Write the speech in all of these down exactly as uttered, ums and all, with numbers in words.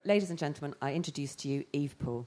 Ladies and gentlemen, I introduce to you Eve Poole.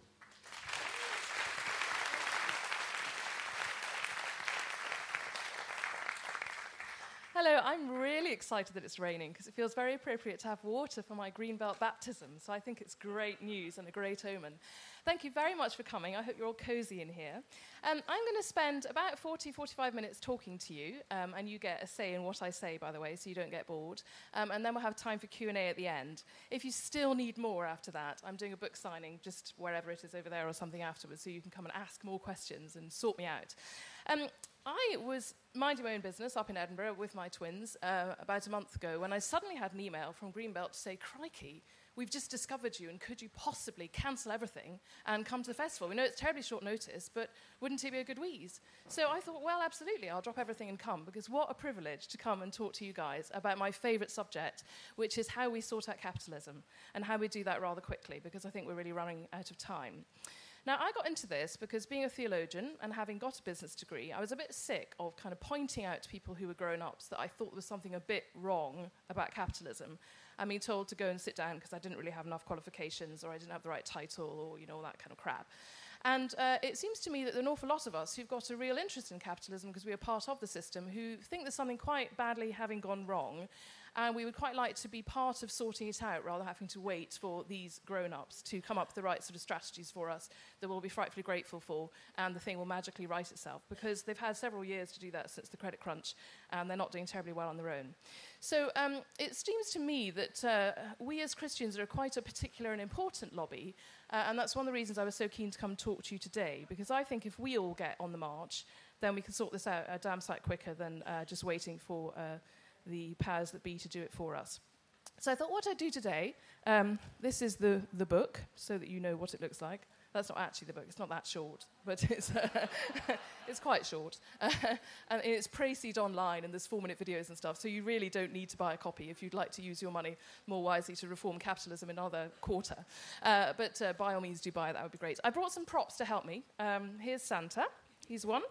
Hello, I'm really excited that it's raining because it feels very appropriate to have water for my Greenbelt baptism, so I think it's great news and a great omen. Thank you very much for coming. I hope you're all cosy in here. Um, I'm going to spend about forty, forty-five minutes talking to you, um, and you get a say in what I say, by the way, so you don't get bored. Um, and then we'll have time for Q and A at the end. If you still need more after that, I'm doing a book signing just wherever it is over there or something afterwards, so you can come and ask more questions and sort me out. Um, I was minding my own business up in Edinburgh with my twins uh, about a month ago when I suddenly had an email from Greenbelt to say, crikey, we've just discovered you and could you possibly cancel everything and come to the festival? We know it's terribly short notice, but wouldn't it be a good wheeze? So I thought, well, absolutely, I'll drop everything and come, because what a privilege to come and talk to you guys about my favourite subject, which is how we sort out capitalism and how we do that rather quickly, because I think we're really running out of time. Now, I got into this because being a theologian and having got a business degree, I was a bit sick of kind of pointing out to people who were grown-ups that I thought there was something a bit wrong about capitalism. I mean, told to go and sit down because I didn't really have enough qualifications or I didn't have the right title or, you know, all that kind of crap. And uh, it seems to me that there are an awful lot of us who've got a real interest in capitalism because we are part of the system who think there's something quite badly having gone wrong, and we would quite like to be part of sorting it out rather than having to wait for these grown-ups to come up with the right sort of strategies for us that we'll be frightfully grateful for, and the thing will magically right itself, because they've had several years to do that since the credit crunch, and they're not doing terribly well on their own. So um, it seems to me that uh, we as Christians are quite a particular and important lobby, uh, and that's one of the reasons I was so keen to come talk to you today, because I think if we all get on the march, then we can sort this out a damn sight quicker than uh, just waiting for uh, the powers that be to do it for us. So I thought what I'd do today, um, this is the, the book, so that you know what it looks like. That's not actually the book, it's not that short, but it's uh, it's quite short. Uh, and it's pre-seed online, and there's four-minute videos and stuff, so you really don't need to buy a copy if you'd like to use your money more wisely to reform capitalism in another quarter. Uh, but uh, by all means, do buy it, that would be great. I brought some props to help me. Um, here's Santa, he's one.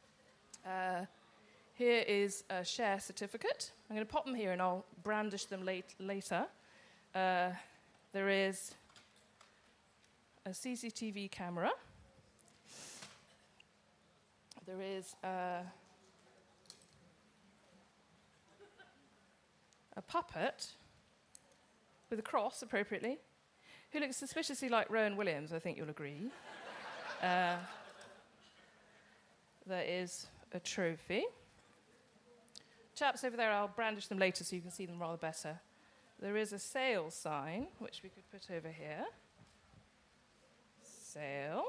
Uh, Here is a share certificate. I'm going to pop them here and I'll brandish them late, later. Uh, there is a C C T V camera. There is uh, a puppet with a cross, appropriately, who looks suspiciously like Rowan Williams, I think you'll agree. uh, there is a trophy. Chaps over there, I'll brandish them later so you can see them rather better. There is a sale sign, which we could put over here. Sale.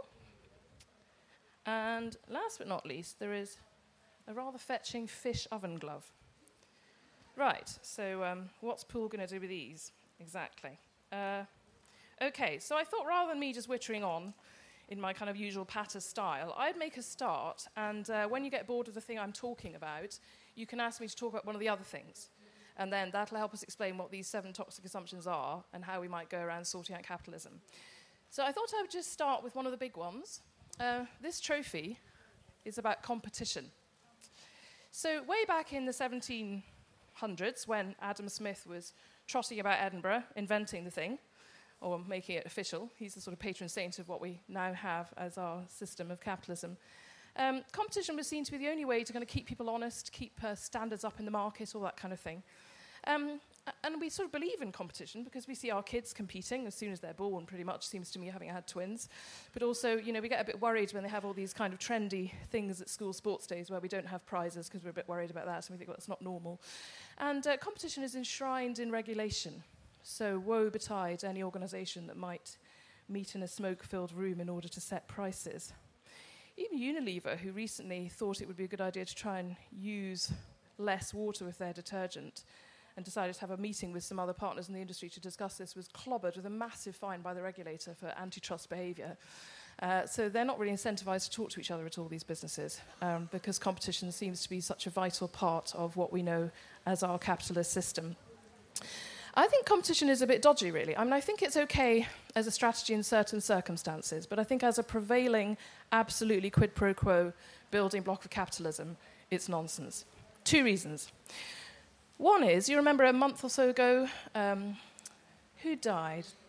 And last but not least, there is a rather fetching fish oven glove. Right, so um, what's Poole going to do with these? Exactly. Uh, okay, so I thought rather than me just wittering on in my kind of usual patter style, I'd make a start, and uh, when you get bored of the thing I'm talking about, you can ask me to talk about one of the other things. And then that'll help us explain what these seven toxic assumptions are and how we might go around sorting out capitalism. So I thought I would just start with one of the big ones. Uh, this trophy is about competition. So way back in the seventeen hundreds, when Adam Smith was trotting about Edinburgh, inventing the thing, or making it official, he's the sort of patron saint of what we now have as our system of capitalism. Um, competition was seen to be the only way to kind of keep people honest, keep uh, standards up in the market, all that kind of thing. Um, and we sort of believe in competition because we see our kids competing as soon as they're born, pretty much, seems to me, having had twins. But also, you know, we get a bit worried when they have all these kind of trendy things at school sports days where we don't have prizes because we're a bit worried about that, and we think, well, that's not normal. And uh, competition is enshrined in regulation. So woe betide any organisation that might meet in a smoke-filled room in order to set prices. Even Unilever, who recently thought it would be a good idea to try and use less water with their detergent and decided to have a meeting with some other partners in the industry to discuss this, was clobbered with a massive fine by the regulator for antitrust behaviour. Uh, so they're not really incentivised to talk to each other at all, these businesses, um, because competition seems to be such a vital part of what we know as our capitalist system. I think competition is a bit dodgy, really. I mean, I think it's okay as a strategy in certain circumstances, but I think as a prevailing, absolutely quid pro quo building block of capitalism, it's nonsense. Two reasons. One is, you remember a month or so ago, um, who died?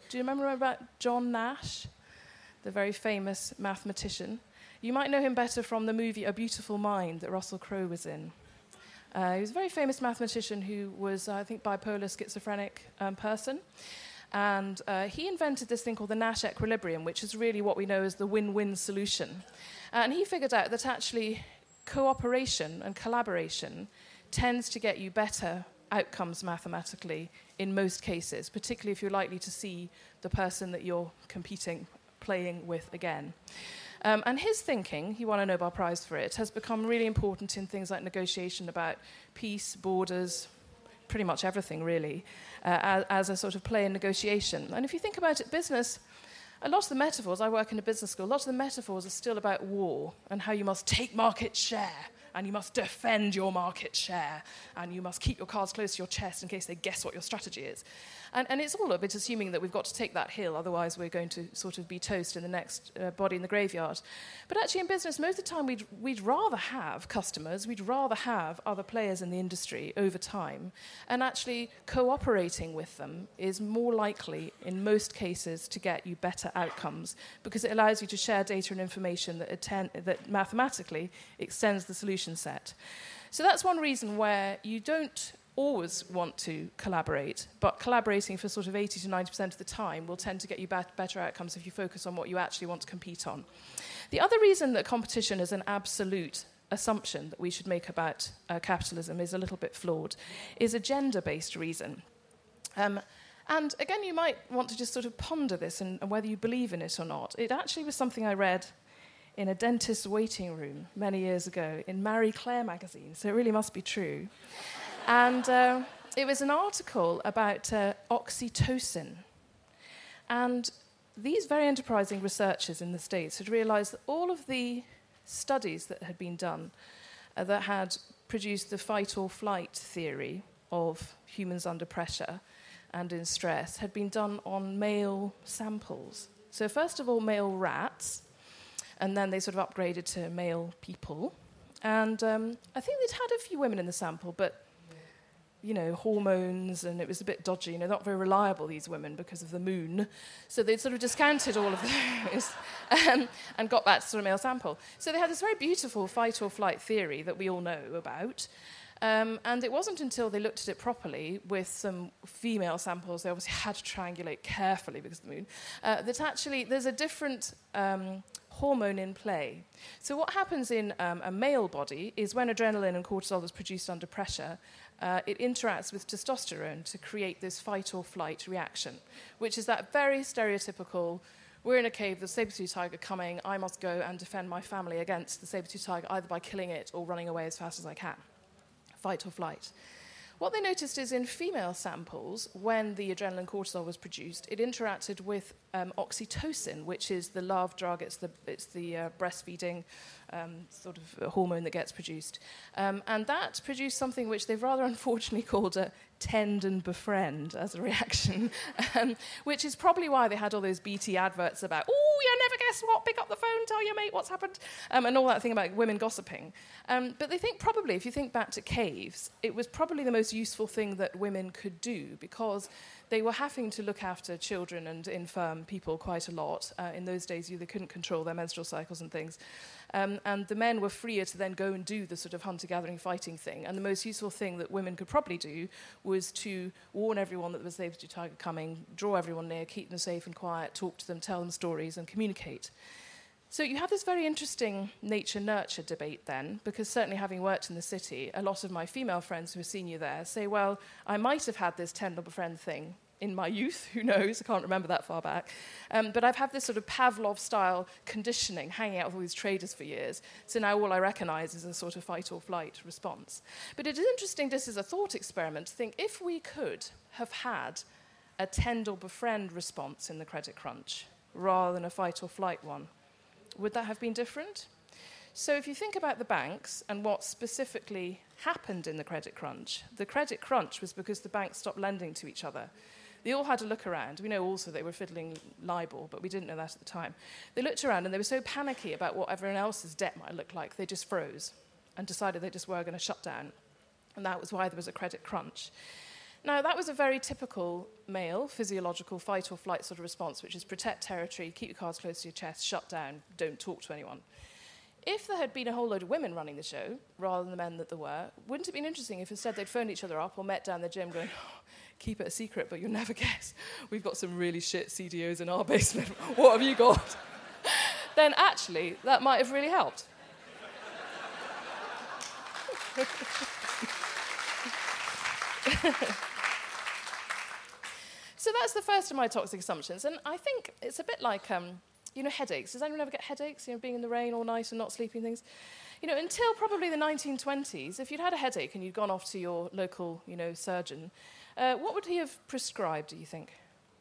Do you remember about John Nash, the very famous mathematician? You might know him better from the movie A Beautiful Mind that Russell Crowe was in. Uh, he was a very famous mathematician who was, uh, I think, bipolar, schizophrenic um, person. And uh, he invented this thing called the Nash equilibrium, which is really what we know as the win-win solution. And he figured out that actually cooperation and collaboration tends to get you better outcomes mathematically in most cases, particularly if you're likely to see the person that you're competing, playing with again. Um, and his thinking, he won a Nobel Prize for it, has become really important in things like negotiation about peace, borders, pretty much everything, really, uh, as, as a sort of play in negotiation. And if you think about it, business, a lot of the metaphors, I work in a business school, a lot of the metaphors are still about war and how you must take market share and you must defend your market share and you must keep your cards close to your chest in case they guess what your strategy is. And, and it's all a bit assuming that we've got to take that hill, otherwise we're going to sort of be toast in the next uh, body in the graveyard. But actually in business, most of the time we'd, we'd rather have customers, we'd rather have other players in the industry over time, and actually cooperating with them is more likely in most cases to get you better outcomes because it allows you to share data and information that, attend, that mathematically extends the solution set. So that's one reason where you don't always want to collaborate, but collaborating for sort of eighty to ninety percent of the time will tend to get you bet- better outcomes if you focus on what you actually want to compete on. The other reason that competition is an absolute assumption that we should make about uh, capitalism is a little bit flawed, is a gender-based reason. Um, and again, you might want to just sort of ponder this and, and whether you believe in it or not. It actually was something I read in a dentist's waiting room many years ago in Marie Claire magazine, so it really must be true. And uh, it was an article about uh, oxytocin. And these very enterprising researchers in the States had realized that all of the studies that had been done uh, that had produced the fight or flight theory of humans under pressure and in stress had been done on male samples. So first of all, male rats, and then they sort of upgraded to male people. And um, I think they'd had a few women in the sample, but you know, hormones, and it was a bit dodgy, you know, not very reliable, these women, because of the moon. So they'd sort of discounted all of those um, and got back to sort of male sample. So they had this very beautiful fight or flight theory that we all know about. Um, and it wasn't until they looked at it properly with some female samples, they obviously had to triangulate carefully because of the moon, uh, that actually there's a different um, hormone in play. So what happens in um, a male body is when adrenaline and cortisol is produced under pressure, uh, it interacts with testosterone to create this fight or flight reaction, which is that very stereotypical, we're in a cave, there's a saber-tooth tiger coming, I must go and defend my family against the saber-tooth tiger, either by killing it or running away as fast as I can. Fight or flight. What they noticed is in female samples, when the adrenaline cortisol was produced, it interacted with um, oxytocin, which is the love drug, it's the, it's the uh, breastfeeding um, sort of hormone that gets produced. Um, and that produced something which they've rather unfortunately called a tend and befriend as a reaction, um, which is probably why they had all those B T adverts about, oh, you never guess what, pick up the phone, tell your mate what's happened, um, and all that thing about women gossiping. Um, but they think probably, if you think back to caves, it was probably the most useful thing that women could do because they were having to look after children and infirm people quite a lot. Uh, in those days, you, they couldn't control their menstrual cycles and things. Um, and the men were freer to then go and do the sort of hunter-gathering fighting thing. And the most useful thing that women could probably do was to warn everyone that there was a saber-tooth tiger coming, draw everyone near, keep them safe and quiet, talk to them, tell them stories, and communicate. So you have this very interesting nature-nurture debate then, because certainly having worked in the city, a lot of my female friends who have seen you there say, well, I might have had this tend or befriend thing in my youth, who knows, I can't remember that far back, um, but I've had this sort of Pavlov-style conditioning hanging out with all these traders for years, so now all I recognise is a sort of fight-or-flight response. But it is interesting, just as a thought experiment, to think if we could have had a tend or befriend response in the credit crunch rather than a fight-or-flight one, would that have been different? So if you think about the banks and what specifically happened in the credit crunch, the credit crunch was because the banks stopped lending to each other. They all had to look around. We know also they were fiddling LIBOR, but we didn't know that at the time. They looked around and they were so panicky about what everyone else's debt might look like, they just froze and decided they just were going to shut down. And that was why there was a credit crunch. Now, that was a very typical male physiological fight or flight sort of response, which is protect territory, keep your cards close to your chest, shut down, don't talk to anyone. If there had been a whole load of women running the show, rather than the men that there were, wouldn't it have been interesting if instead they'd phoned each other up or met down the gym going, oh, keep it a secret, but you'll never guess. We've got some really shit C D Os in our basement. What have you got? Then actually, that might have really helped. So that's the first of my toxic assumptions. And I think it's a bit like, um, you know, headaches. Does anyone ever get headaches, you know, being in the rain all night and not sleeping things? You know, until probably the nineteen twenties, if you'd had a headache and you'd gone off to your local, you know, surgeon, uh, what would he have prescribed, do you think?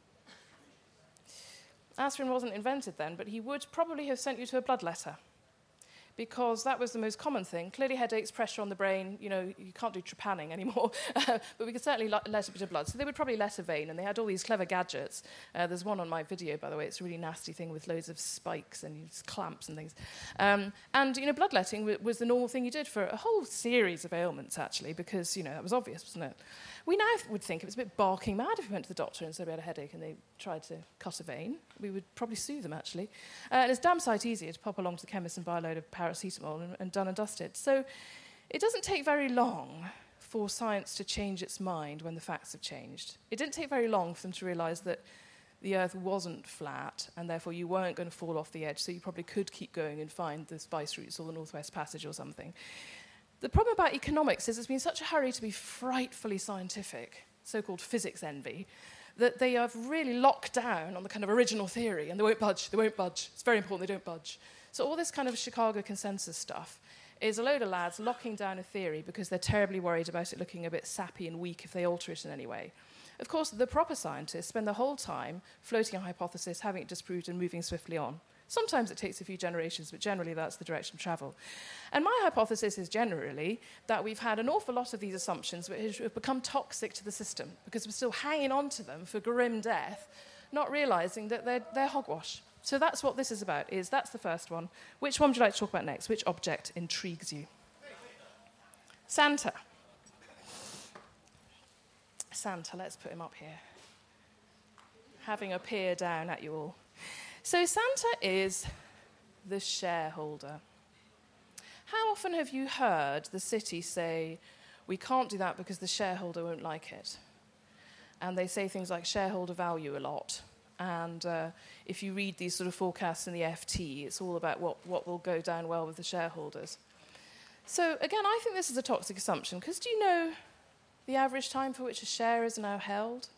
Aspirin wasn't invented then, but he would probably have sent you to a bloodletter, because that was the most common thing. Clearly headaches, pressure on the brain, you know, you can't do trepanning anymore, but we could certainly let a bit of blood. So they would probably let a vein, and they had all these clever gadgets. Uh, there's one on my video, by the way. It's a really nasty thing with loads of spikes and clamps and things. Um, and, you know, bloodletting w- was the normal thing you did for a whole series of ailments, actually, because, you know, that was obvious, wasn't it? We now would think it was a bit barking mad if we went to the doctor and said we had a headache and they tried to cut a vein. We would probably sue them, actually. Uh, and it's damn sight easier to pop along to the chemist and buy a load of paracetamol and, and done and dusted. So it doesn't take very long for science to change its mind when the facts have changed. It didn't take very long for them to realise that the Earth wasn't flat and therefore you weren't going to fall off the edge, so you probably could keep going and find the spice routes or the Northwest Passage or something. The problem about economics is there's been such a hurry to be frightfully scientific, so-called physics envy, that they have really locked down on the kind of original theory, and they won't budge, they won't budge. It's very important they don't budge. So all this kind of Chicago consensus stuff is a load of lads locking down a theory because they're terribly worried about it looking a bit sappy and weak if they alter it in any way. Of course, the proper scientists spend the whole time floating a hypothesis, having it disproved, and moving swiftly on. Sometimes it takes a few generations, but generally that's the direction of travel. And my hypothesis is generally that we've had an awful lot of these assumptions which have become toxic to the system because we're still hanging on to them for grim death, not realising that they're, they're hogwash. So that's what this is about, is that's the first one. Which one would you like to talk about next? Which object intrigues you? Santa. Santa, let's put him up here. Having a peer down at you all. So Santa is the shareholder. How often have you heard the city say, we can't do that because the shareholder won't like it? And they say things like shareholder value a lot. And uh, if you read these sort of forecasts in the F T, it's all about what, what will go down well with the shareholders. So again, I think this is a toxic assumption, because do you know the average time for which a share is now held?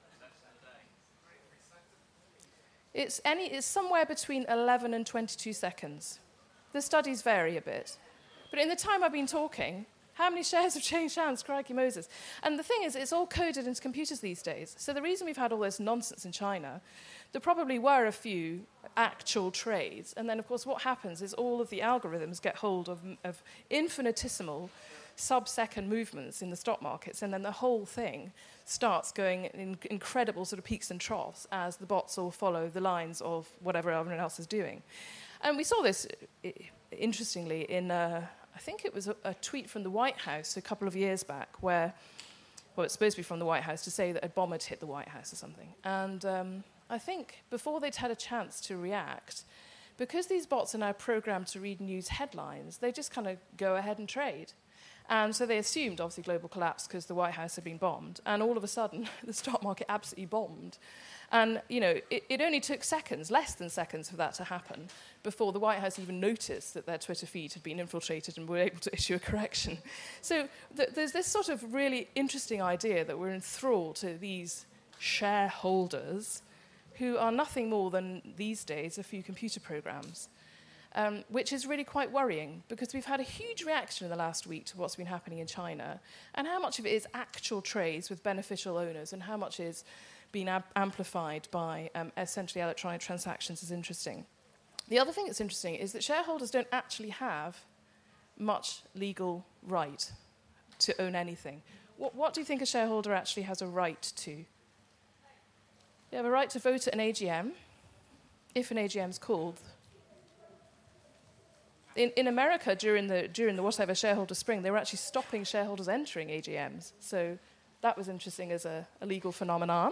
It's, any, it's somewhere between eleven and twenty-two seconds. The studies vary a bit. But in the time I've been talking, how many shares have changed hands? Crikey Moses. And the thing is, it's all coded into computers these days. So the reason we've had all this nonsense in China, there probably were a few actual trades. And then, of course, what happens is all of the algorithms get hold of, of infinitesimal sub-second movements in the stock markets, and then the whole thing starts going in incredible sort of peaks and troughs as the bots all follow the lines of whatever everyone else is doing. And we saw this, interestingly, in, uh, I think it was a, a tweet from the White House a couple of years back where, well, it's supposed to be from the White House, to say that a bomb had hit the White House or something. And um, I think before they'd had a chance to react, because these bots are now programmed to read news headlines, they just kind of go ahead and trade. And so they assumed, obviously, global collapse because the White House had been bombed. And all of a sudden, the stock market absolutely bombed. And, you know, it, it only took seconds, less than seconds, for that to happen before the White House even noticed that their Twitter feed had been infiltrated and were able to issue a correction. So th- there's this sort of really interesting idea that we're enthralled to these shareholders who are nothing more than, these days, a few computer programs. Um, which is really quite worrying, because we've had a huge reaction in the last week to what's been happening in China, and how much of it is actual trades with beneficial owners and how much is being ab- amplified by um, essentially electronic transactions is interesting. The other thing that's interesting is that shareholders don't actually have much legal right to own anything. What, what do you think a shareholder actually has a right to? They have a right to vote at an A G M, if an A G M is called. In, in America, during the during the whatever shareholder spring, they were actually stopping shareholders entering A G Ms. So that was interesting as a, a legal phenomenon.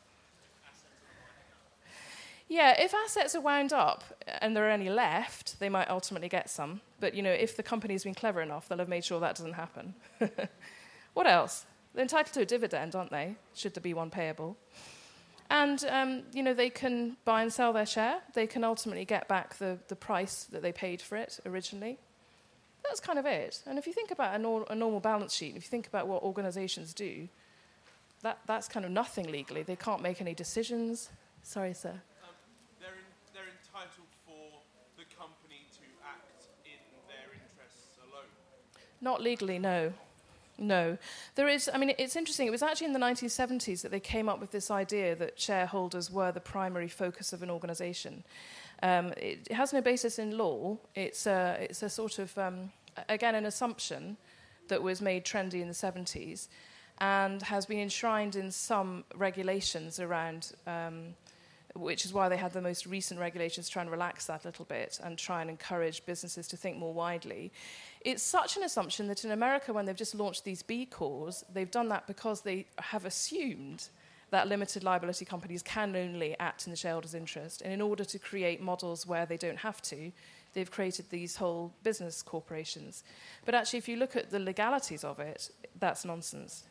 Yeah, if assets are wound up and there are any left, they might ultimately get some. But, you know, if the company's been clever enough, they'll have made sure that doesn't happen. What else? They're entitled to a dividend, aren't they? Should there be one payable. And, um, you know, they can buy and sell their share. They can ultimately get back the, the price that they paid for it originally. That's kind of it. And if you think about a, nor- a normal balance sheet, if you think about what organizations do, that, that's kind of nothing legally. They can't make any decisions. Sorry, sir. Um, they're, in, they're entitled for the company to act in their interests alone. Not legally, no. No. There is, I mean, it's interesting. It was actually in the nineteen seventies that they came up with this idea that shareholders were the primary focus of an organization. Um, it, it has no basis in law. It's a, it's a sort of, um, again, an assumption that was made trendy in the seventies and has been enshrined in some regulations around, um, which is why they had the most recent regulations to try and relax that a little bit and try and encourage businesses to think more widely. It's such an assumption that in America, when they've just launched these B Corps, they've done that because they have assumed that limited liability companies can only act in the shareholders' interest. And in order to create models where they don't have to, they've created these whole business corporations. But actually, if you look at the legalities of it, that's nonsense.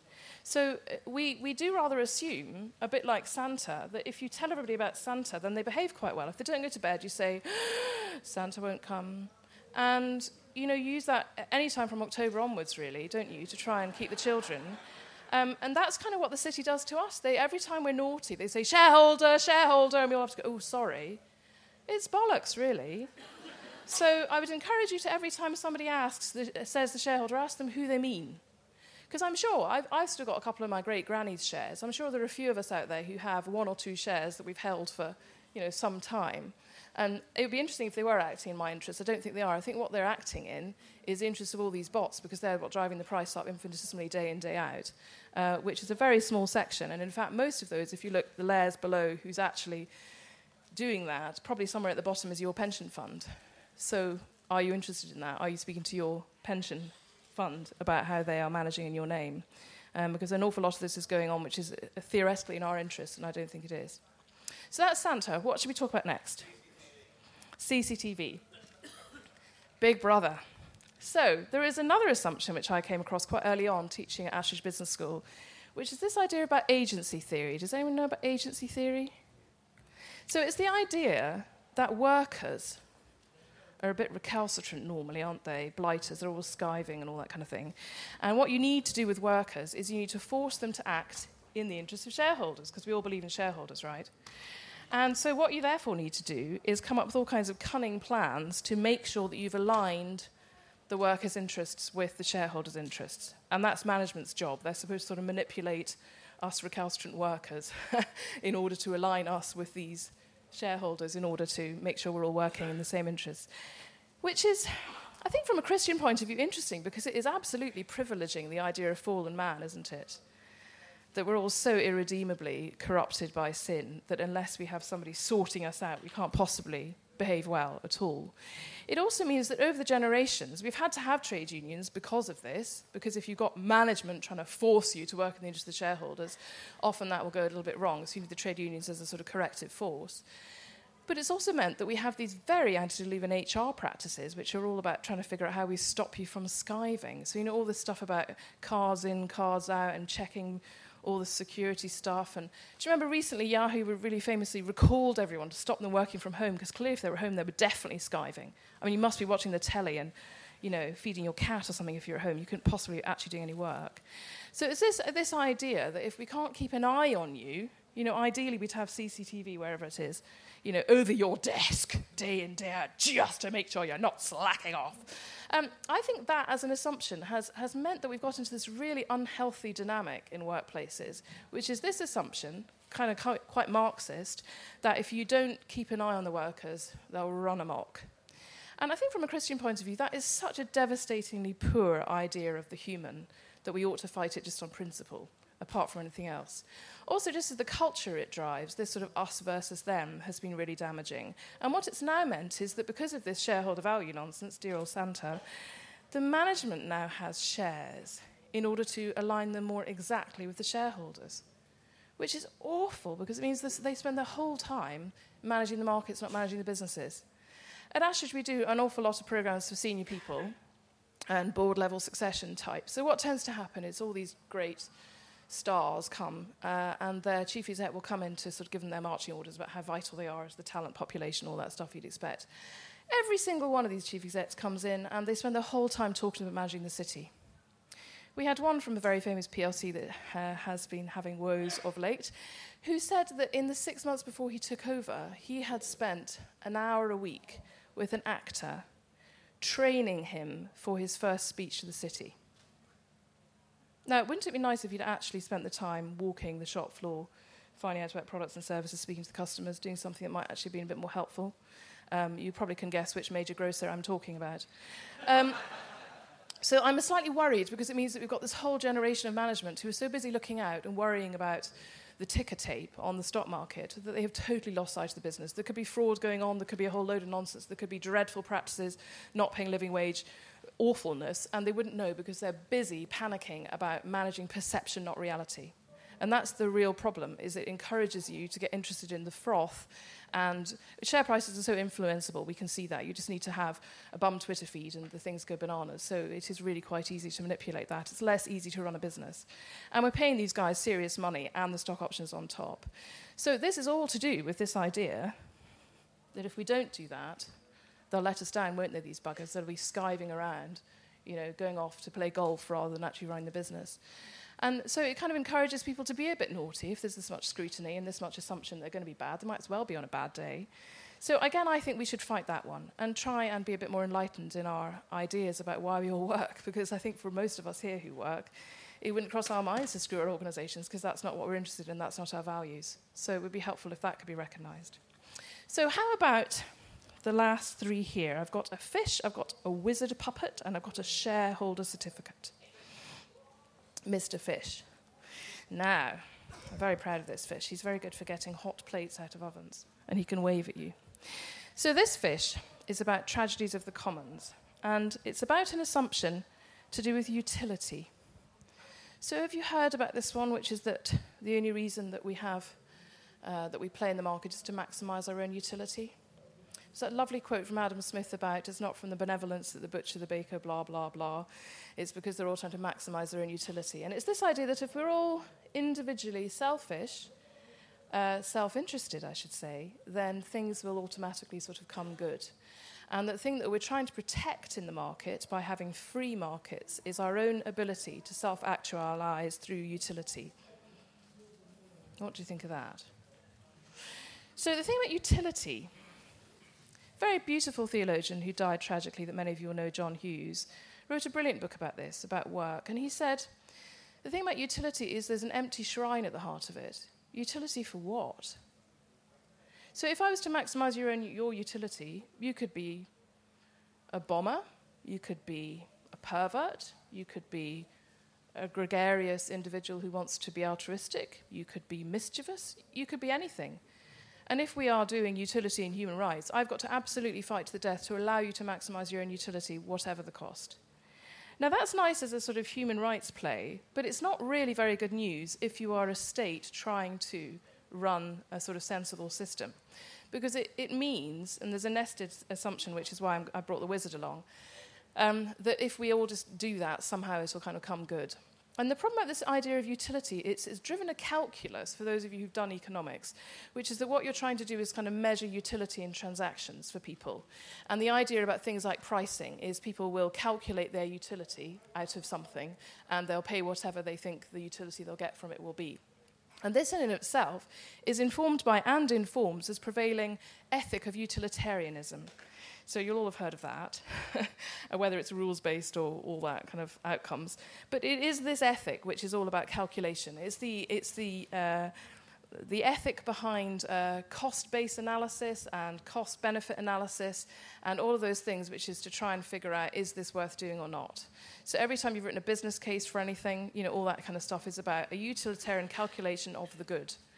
So we, we do rather assume, a bit like Santa, that if you tell everybody about Santa, then they behave quite well. If they don't go to bed, you say, Santa won't come. And, you know, use that any time from October onwards, really, don't you, to try and keep the children. Um, and that's kind of what the city does to us. They, every time we're naughty, they say, shareholder, shareholder, and we all have to go, oh, sorry. It's bollocks, really. So I would encourage you to, every time somebody asks, the, says the shareholder, ask them who they mean. Because I'm sure, I've, I've still got a couple of my great-granny's shares. I'm sure there are a few of us out there who have one or two shares that we've held for, you know, some time. And it would be interesting if they were acting in my interest. I don't think they are. I think what they're acting in is the interest of all these bots, because they're what driving the price up infinitesimally day in, day out, uh, which is a very small section. And in fact, most of those, if you look the layers below who's actually doing that, probably somewhere at the bottom is your pension fund. So are you interested in that? Are you speaking to your pension fund about how they are managing in your name? Um, because an awful lot of this is going on, which is uh, theoretically in our interest, and I don't think it is. So that's Santa. What should we talk about next? C C T V. Big Brother. So there is another assumption which I came across quite early on teaching at Ashridge Business School, which is this idea about agency theory. Does anyone know about agency theory? So it's the idea that workers are a bit recalcitrant normally, aren't they? Blighters, they're always skiving and all that kind of thing. And what you need to do with workers is you need to force them to act in the interest of shareholders, because we all believe in shareholders, right? And so what you therefore need to do is come up with all kinds of cunning plans to make sure that you've aligned the workers' interests with the shareholders' interests. And that's management's job. They're supposed to sort of manipulate us recalcitrant workers in order to align us with these shareholders in order to make sure we're all working in the same interests. Which is, I think from a Christian point of view, interesting, because it is absolutely privileging the idea of fallen man, isn't it? That we're all so irredeemably corrupted by sin that unless we have somebody sorting us out, we can't possibly behave well at all. It also means that over the generations, we've had to have trade unions because of this, because if you've got management trying to force you to work in the interest of the shareholders, often that will go a little bit wrong. So you need the trade unions as a sort of corrective force. But it's also meant that we have these very antediluvian H R practices, which are all about trying to figure out how we stop you from skiving. So you know all this stuff about cards in, cards out, and checking all the security stuff. And do you remember recently Yahoo really famously recalled everyone to stop them working from home, because clearly if they were home they were definitely skiving. I mean, you must be watching the telly and, you know, feeding your cat or something if you're at home. You couldn't possibly actually do any work. So it's this, this idea that if we can't keep an eye on you, you know, ideally we'd have C C T V wherever it is, you know, over your desk day in, day out, just to make sure you're not slacking off. Um, I think that, as an assumption, has, has meant that we've got into this really unhealthy dynamic in workplaces, which is this assumption, kind of quite, quite Marxist, that if you don't keep an eye on the workers, they'll run amok. And I think from a Christian point of view, that is such a devastatingly poor idea of the human that we ought to fight it just on principle, apart from anything else. Also, just as the culture it drives, this sort of us versus them has been really damaging. And what it's now meant is that because of this shareholder value nonsense, dear old Santa, the management now has shares in order to align them more exactly with the shareholders, which is awful because it means this, they spend their whole time managing the markets, not managing the businesses. At Ashridge, we do an awful lot of programs for senior people and board-level succession type. So what tends to happen is all these great stars come, uh, and their chief exec will come in to sort of give them their marching orders about how vital they are as the talent population, all that stuff you'd expect. Every single one of these chief execs comes in, and they spend their whole time talking about managing the city. We had one from a very famous P L C that uh, has been having woes of late, who said that in the six months before he took over, he had spent an hour a week with an actor training him for his first speech to the city. Now, wouldn't it be nice if you'd actually spent the time walking the shop floor, finding out about products and services, speaking to the customers, doing something that might actually be a bit more helpful? Um, you probably can guess which major grocer I'm talking about. Um, so I'm slightly worried because it means that we've got this whole generation of management who are so busy looking out and worrying about the ticker tape on the stock market that they have totally lost sight of the business. There could be fraud going on, there could be a whole load of nonsense, there could be dreadful practices, not paying living wage, awfulness, and they wouldn't know because they're busy panicking about managing perception, not reality. And that's the real problem, is it encourages you to get interested in the froth. And share prices are so influenceable, we can see that. You just need to have a bum Twitter feed and the things go bananas. So it is really quite easy to manipulate that. It's less easy to run a business. And we're paying these guys serious money and the stock options on top. So this is all to do with this idea that if we don't do that, they'll let us down, won't they, these buggers? They'll be skiving around, you know, going off to play golf rather than actually running the business. And so it kind of encourages people to be a bit naughty if there's this much scrutiny and this much assumption they're going to be bad. They might as well be on a bad day. So again, I think we should fight that one and try and be a bit more enlightened in our ideas about why we all work, because I think for most of us here who work, it wouldn't cross our minds to screw our organisations because that's not what we're interested in, that's not our values. So it would be helpful if that could be recognised. So how about the last three here? I've got a fish, I've got a wizard puppet, and I've got a shareholder certificate. Mister Fish. Now, I'm very proud of this fish. He's very good for getting hot plates out of ovens, and he can wave at you. So this fish is about tragedies of the commons, and it's about an assumption to do with utility. So have you heard about this one, which is that the only reason that we have, uh, that we play in the market is to maximise our own utility? It's that lovely quote from Adam Smith about it's not from the benevolence that the butcher, the baker, blah, blah, blah. It's because they're all trying to maximise their own utility. And it's this idea that if we're all individually selfish, uh, self-interested, I should say, then things will automatically sort of come good. And the thing that we're trying to protect in the market by having free markets is our own ability to self-actualise through utility. What do you think of that? So the thing about utility... very beautiful theologian who died tragically that many of you will know, John Hughes, wrote a brilliant book about this, about work. And he said, the thing about utility is there's an empty shrine at the heart of it. Utility for what? So if I was to maximise your own your utility, you could be a bomber, you could be a pervert, you could be a gregarious individual who wants to be altruistic, you could be mischievous, you could be anything. And if we are doing utility and human rights, I've got to absolutely fight to the death to allow you to maximise your own utility, whatever the cost. Now, that's nice as a sort of human rights play, but it's not really very good news if you are a state trying to run a sort of sensible system. Because it, it means, and there's a nested assumption, which is why I'm, I brought the wizard along, um, that if we all just do that, somehow it will kind of come good. And the problem about this idea of utility, it's, it's driven a calculus, for those of you who've done economics, which is that what you're trying to do is kind of measure utility in transactions for people. And the idea about things like pricing is people will calculate their utility out of something, and they'll pay whatever they think the utility they'll get from it will be. And this in and of itself is informed by and informs this prevailing ethic of utilitarianism. So you'll all have heard of that, whether it's rules-based or all that kind of outcomes. But it is this ethic which is all about calculation. It's the it's the uh, the ethic behind uh, cost-based analysis and cost-benefit analysis and all of those things, which is to try and figure out, is this worth doing or not? So every time you've written a business case for anything, you know, all that kind of stuff is about a utilitarian calculation of the good.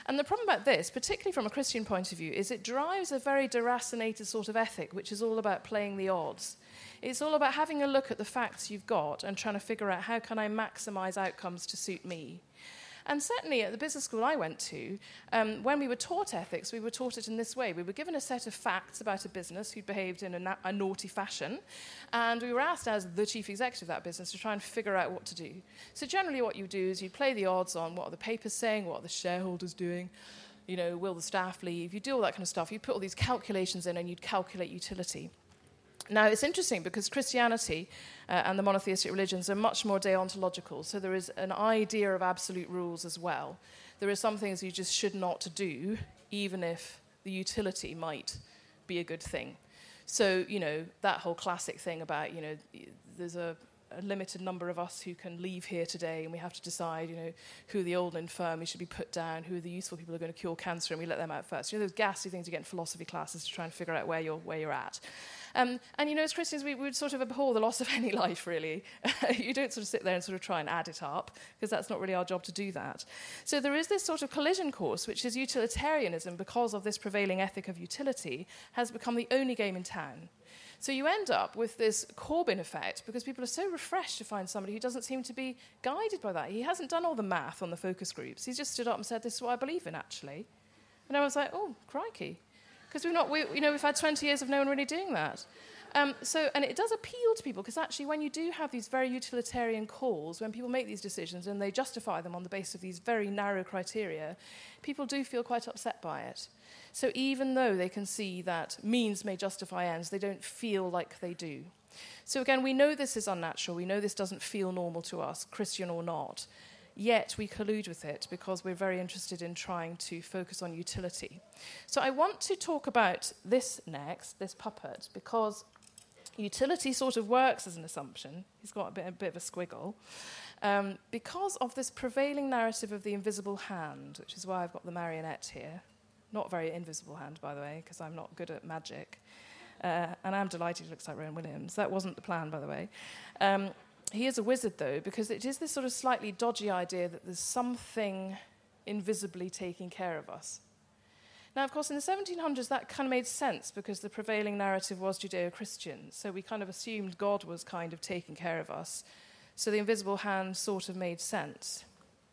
And the problem about this, particularly from a Christian point of view, is it drives a very deracinated sort of ethic, which is all about playing the odds. It's all about having a look at the facts you've got and trying to figure out how can I maximize outcomes to suit me. And certainly at the business school I went to, um, when we were taught ethics, we were taught it in this way. We were given a set of facts about a business who behaved in a, na- a naughty fashion, and we were asked as the chief executive of that business to try and figure out what to do. So generally what you do is you play the odds on what are the papers saying, what are the shareholders doing, you know, will the staff leave? You do all that kind of stuff. You put all these calculations in and you'd calculate utility. Now, it's interesting because Christianity uh, and the monotheistic religions are much more deontological, so there is an idea of absolute rules as well. There are some things you just should not do, even if the utility might be a good thing. So, you know, that whole classic thing about, you know, there's a, a limited number of us who can leave here today, and we have to decide, you know, who are the old and infirm who should be put down, who are the useful people who are going to cure cancer, and we let them out first. You know, those ghastly things you get in philosophy classes to try and figure out where you're, where you're at. Um, and, you know, as Christians, we, we would sort of abhor the loss of any life, really. You don't sort of sit there and sort of try and add it up, because that's not really our job to do that. So there is this sort of collision course, which is utilitarianism, because of this prevailing ethic of utility, has become the only game in town. So you end up with this Corbyn effect, because people are so refreshed to find somebody who doesn't seem to be guided by that. He hasn't done all the math on the focus groups. He's just stood up and said, this is what I believe in, actually. And I was like, oh, crikey. Because we've not, we, you know, we've had twenty years of no one really doing that. Um, so, and it does appeal to people, because actually when you do have these very utilitarian calls, when people make these decisions and they justify them on the basis of these very narrow criteria, people do feel quite upset by it. So even though they can see that means may justify ends, they don't feel like they do. So again, we know this is unnatural. We know this doesn't feel normal to us, Christian or not. Yet we collude with it because we're very interested in trying to focus on utility. So I want to talk about this next, this puppet, because utility sort of works as an assumption. He's got a bit, a bit of a squiggle. Um, because of this prevailing narrative of the invisible hand, which is why I've got the marionette here. Not very invisible hand, by the way, because I'm not good at magic. Uh, and I'm delighted he looks like Rowan Williams. That wasn't the plan, by the way. Um, He is a wizard, though, because it is this sort of slightly dodgy idea that there's something invisibly taking care of us. Now, of course, in the seventeen hundreds, that kind of made sense because the prevailing narrative was Judeo-Christian. So we kind of assumed God was kind of taking care of us. So the invisible hand sort of made sense.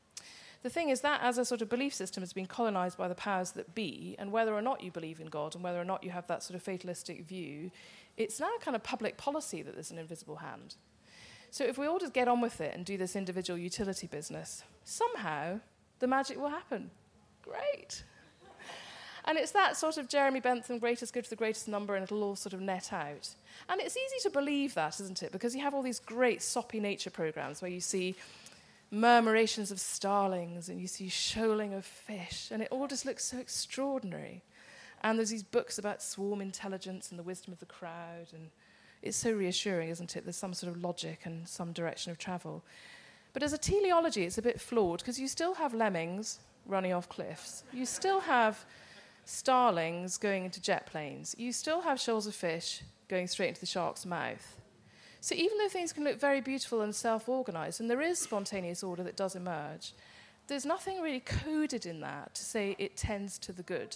The thing is that as a sort of belief system has been colonized by the powers that be, and whether or not you believe in God and whether or not you have that sort of fatalistic view, it's now kind of public policy that there's an invisible hand. So if we all just get on with it and do this individual utility business, somehow the magic will happen. Great. And it's that sort of Jeremy Bentham, greatest good to the greatest number, and it'll all sort of net out. And it's easy to believe that, isn't it? Because you have all these great soppy nature programs where you see murmurations of starlings and you see shoaling of fish, and it all just looks so extraordinary. And there's these books about swarm intelligence and the wisdom of the crowd, and it's so reassuring, isn't it? There's some sort of logic and some direction of travel. But as a teleology, it's a bit flawed, because you still have lemmings running off cliffs. You still have starlings going into jet planes. You still have shoals of fish going straight into the shark's mouth. So even though things can look very beautiful and self-organized, and there is spontaneous order that does emerge, there's nothing really coded in that to say it tends to the good.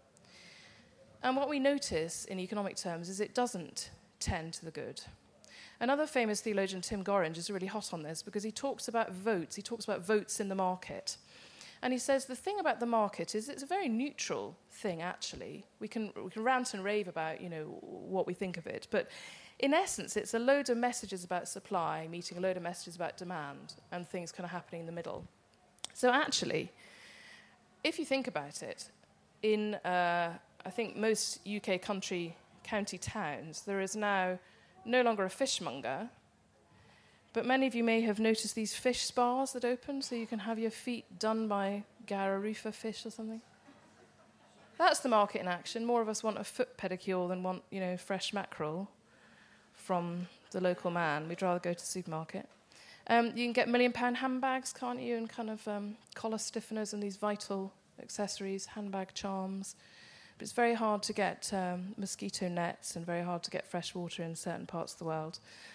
And what we notice in economic terms is it doesn't tend to the good. Another famous theologian, Tim Gorringe, is really hot on this because he talks about votes. He talks about votes in the market. And he says the thing about the market is it's a very neutral thing, actually. We can, we can rant and rave about, you know, what we think of it. But in essence, it's a load of messages about supply meeting a load of messages about demand, and things kind of happening in the middle. So actually, if you think about it, in, uh, I think, most U K country county towns, there is now no longer a fishmonger, but many of you may have noticed these fish spas that open so you can have your feet done by Gararufa fish or something. That's the market in action. More of us want a foot pedicure than want, you know, fresh mackerel from the local man. We'd rather go to the supermarket. Um, you can get million-pound handbags, can't you, and kind of um, collar stiffeners and these vital accessories, handbag charms. But it's very hard to get um, mosquito nets and very hard to get fresh water in certain parts of the world.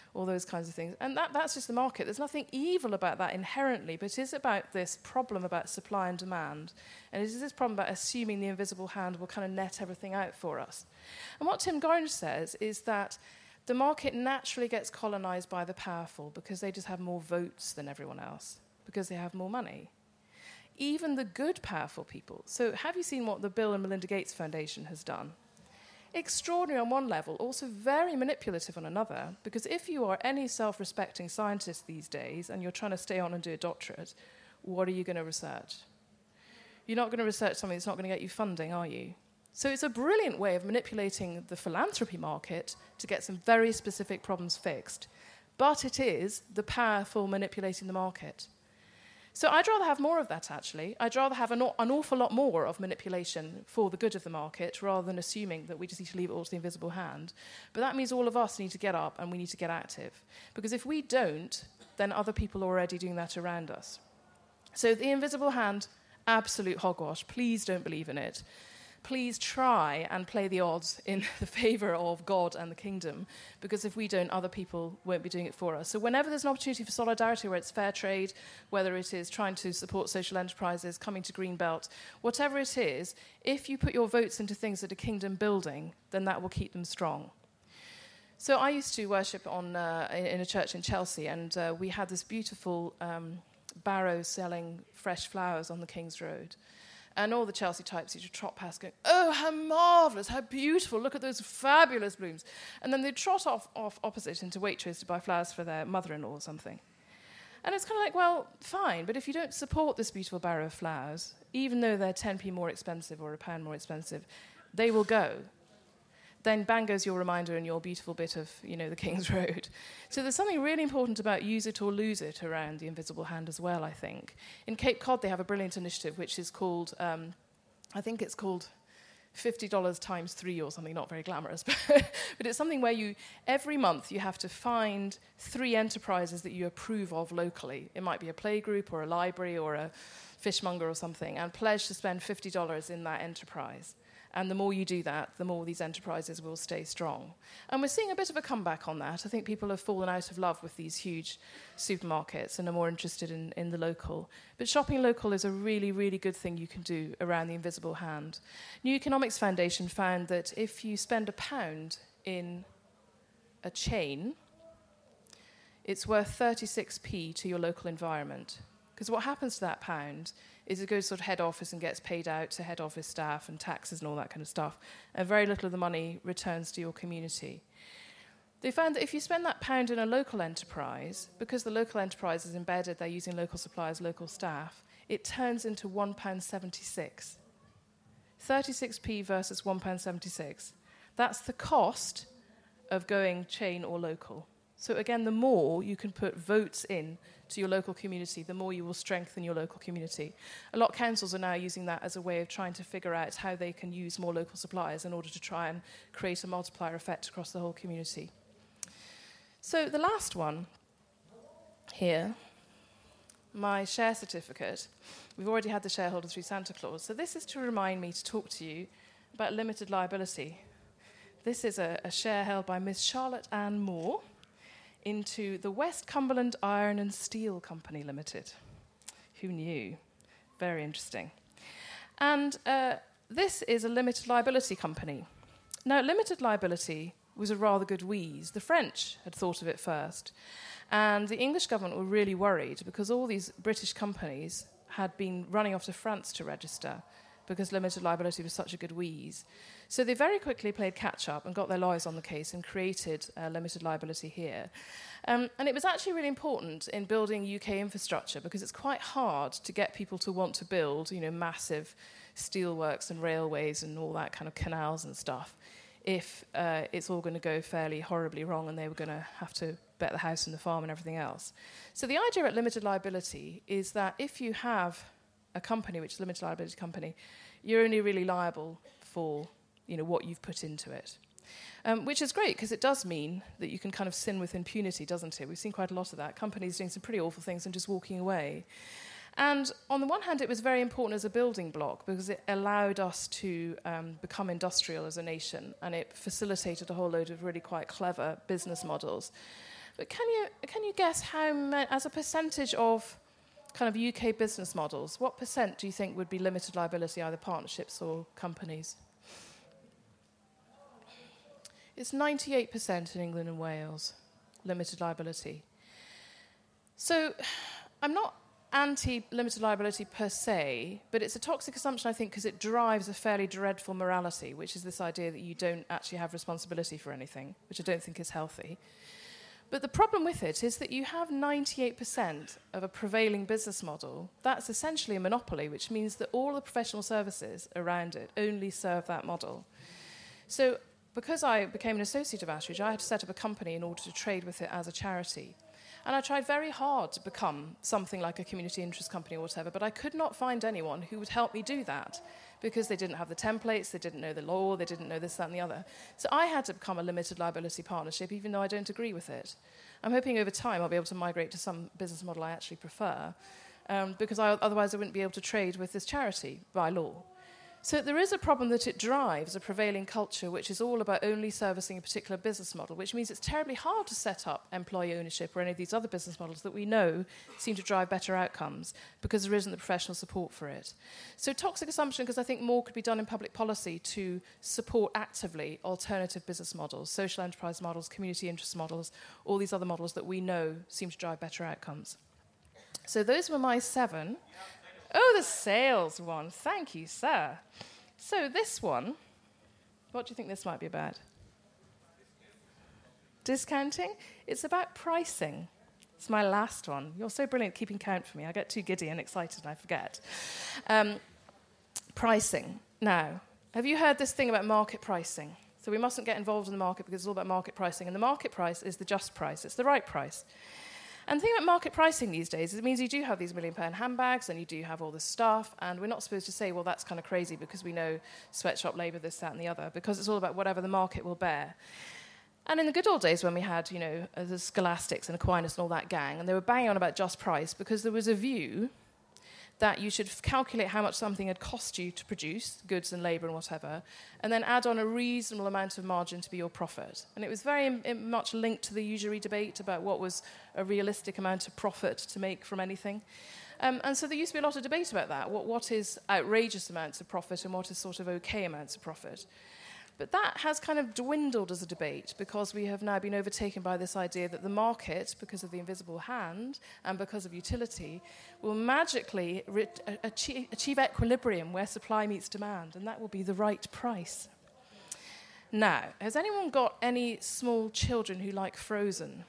all those kinds of things. And that, that's just the market. There's nothing evil about that inherently, but it is about this problem about supply and demand. And it is this problem about assuming the invisible hand will kind of net everything out for us. And what Tim Gorringe says is that the market naturally gets colonized by the powerful because they just have more votes than everyone else, because they have more money. Even the good, powerful people. So have you seen what the Bill and Melinda Gates Foundation has done? Extraordinary on one level, also very manipulative on another, because if you are any self-respecting scientist these days and you're trying to stay on and do a doctorate, what are you going to research? You're not going to research something that's not going to get you funding, are you? So it's a brilliant way of manipulating the philanthropy market to get some very specific problems fixed. But it is the powerful manipulating the market. So I'd rather have more of that, actually. I'd rather have an, an awful lot more of manipulation for the good of the market rather than assuming that we just need to leave it all to the invisible hand. But that means all of us need to get up and we need to get active. Because if we don't, then other people are already doing that around us. So the invisible hand, absolute hogwash. Please don't believe in it. Please try and play the odds in the favour of God and the kingdom, because if we don't, other people won't be doing it for us. So whenever there's an opportunity for solidarity, where it's fair trade, whether it is trying to support social enterprises, coming to Greenbelt, whatever it is, if you put your votes into things that are kingdom building, then that will keep them strong. So I used to worship on uh, in a church in Chelsea, and uh, we had this beautiful um, barrow selling fresh flowers on the King's Road. And all the Chelsea types used to trot past going, oh, how marvellous, how beautiful, look at those fabulous blooms. And then they'd trot off, off opposite into Waitrose to buy flowers for their mother-in-law or something. And it's kind of like, well, fine, but if you don't support this beautiful barrow of flowers, even though they're ten p more expensive or a pound more expensive, they will go. Then bang goes your reminder and your beautiful bit of, you know, the King's Road. So there's something really important about use it or lose it around the invisible hand as well, I think. In Cape Cod, they have a brilliant initiative which is called, um, I think it's called fifty dollars times three or something, not very glamorous, but, but it's something where you, every month, you have to find three enterprises that you approve of locally. It might be a playgroup or a library or a fishmonger or something, and pledge to spend fifty dollars in that enterprise. And the more you do that, the more these enterprises will stay strong. And we're seeing a bit of a comeback on that. I think people have fallen out of love with these huge supermarkets and are more interested in, in the local. But shopping local is a really, really good thing you can do around the invisible hand. New Economics Foundation found that if you spend a pound in a chain, it's worth thirty-six p to your local environment. Because what happens to that pound is it goes sort of head office and gets paid out to head office staff and taxes and all that kind of stuff, and very little of the money returns to your community. They found that if you spend that pound in a local enterprise, because the local enterprise is embedded, they're using local suppliers, local staff, it turns into one pound seventy-six. thirty-six p versus one pound seventy-six. That's the cost of going chain or local. So again, the more you can put votes in to your local community, the more you will strengthen your local community. A lot of councils are now using that as a way of trying to figure out how they can use more local suppliers in order to try and create a multiplier effect across the whole community. So the last one here, my share certificate. We've already had the shareholder through Santa Claus. So this is to remind me to talk to you about limited liability. This is a, a share held by Miss Charlotte Ann Moore into the West Cumberland Iron and Steel Company Limited. Who knew? Very interesting. And uh, this is a limited liability company. Now, limited liability was a rather good wheeze. The French had thought of it first. And the English government were really worried because all these British companies had been running off to France to register because limited liability was such a good wheeze. So they very quickly played catch-up and got their lawyers on the case and created uh, limited liability here. Um, and it was actually really important in building U K infrastructure because it's quite hard to get people to want to build, you know, massive steelworks and railways and all that kind of canals and stuff if uh, it's all going to go fairly horribly wrong and they were going to have to bet the house and the farm and everything else. So the idea at limited liability is that if you have a company, which is a limited liability company, you're only really liable for, you know, what you've put into it. Um, which is great, because it does mean that you can kind of sin with impunity, doesn't it? We've seen quite a lot of that. Companies doing some pretty awful things and just walking away. And on the one hand, it was very important as a building block, because it allowed us to um, become industrial as a nation, and it facilitated a whole load of really quite clever business models. But can you can you guess how, ma- as a percentage of kind of U K business models, what percent do you think would be limited liability, either partnerships or companies? It's ninety-eight percent in England and Wales, limited liability. So I'm not anti-limited liability per se, but it's a toxic assumption, I think, because it drives a fairly dreadful morality, which is this idea that you don't actually have responsibility for anything, which I don't think is healthy. But the problem with it is that you have ninety-eight percent of a prevailing business model. That's essentially a monopoly, which means that all the professional services around it only serve that model. So because I became an associate of Ashridge, I had to set up a company in order to trade with it as a charity. And I tried very hard to become something like a community interest company or whatever, but I could not find anyone who would help me do that because they didn't have the templates, they didn't know the law, they didn't know this, that, and the other. So I had to become a limited liability partnership, even though I don't agree with it. I'm hoping over time I'll be able to migrate to some business model I actually prefer, um, because I, otherwise I wouldn't be able to trade with this charity by law. So there is a problem that it drives a prevailing culture which is all about only servicing a particular business model, which means it's terribly hard to set up employee ownership or any of these other business models that we know seem to drive better outcomes because there isn't the professional support for it. So toxic assumption, because I think more could be done in public policy to support actively alternative business models, social enterprise models, community interest models, all these other models that we know seem to drive better outcomes. So those were my seven. Oh, the sales one. Thank you, sir. So this one, what do you think this might be about? Discounting? It's about pricing. It's my last one. You're so brilliant at keeping count for me. I get too giddy and excited and I forget. Um, pricing. Now, have you heard this thing about market pricing? So we mustn't get involved in the market because it's all about market pricing. And the market price is the just price. It's the right price. And the thing about market pricing these days is it means you do have these million-pound handbags and you do have all this stuff, and we're not supposed to say, well, that's kind of crazy because we know sweatshop labour, this, that, and the other, because it's all about whatever the market will bear. And in the good old days when we had, you know, the Scholastics and Aquinas and all that gang, and they were banging on about just price because there was a view that you should f- calculate how much something had cost you to produce, goods and labour and whatever, and then add on a reasonable amount of margin to be your profit. And it was very im- im- much linked to the usury debate about what was a realistic amount of profit to make from anything. Um, and so there used to be a lot of debate about that. What, what is outrageous amounts of profit and what is sort of okay amounts of profit? But that has kind of dwindled as a debate because we have now been overtaken by this idea that the market, because of the invisible hand and because of utility, will magically re- achieve, achieve equilibrium where supply meets demand, and that will be the right price. Now, has anyone got any small children who like Frozen?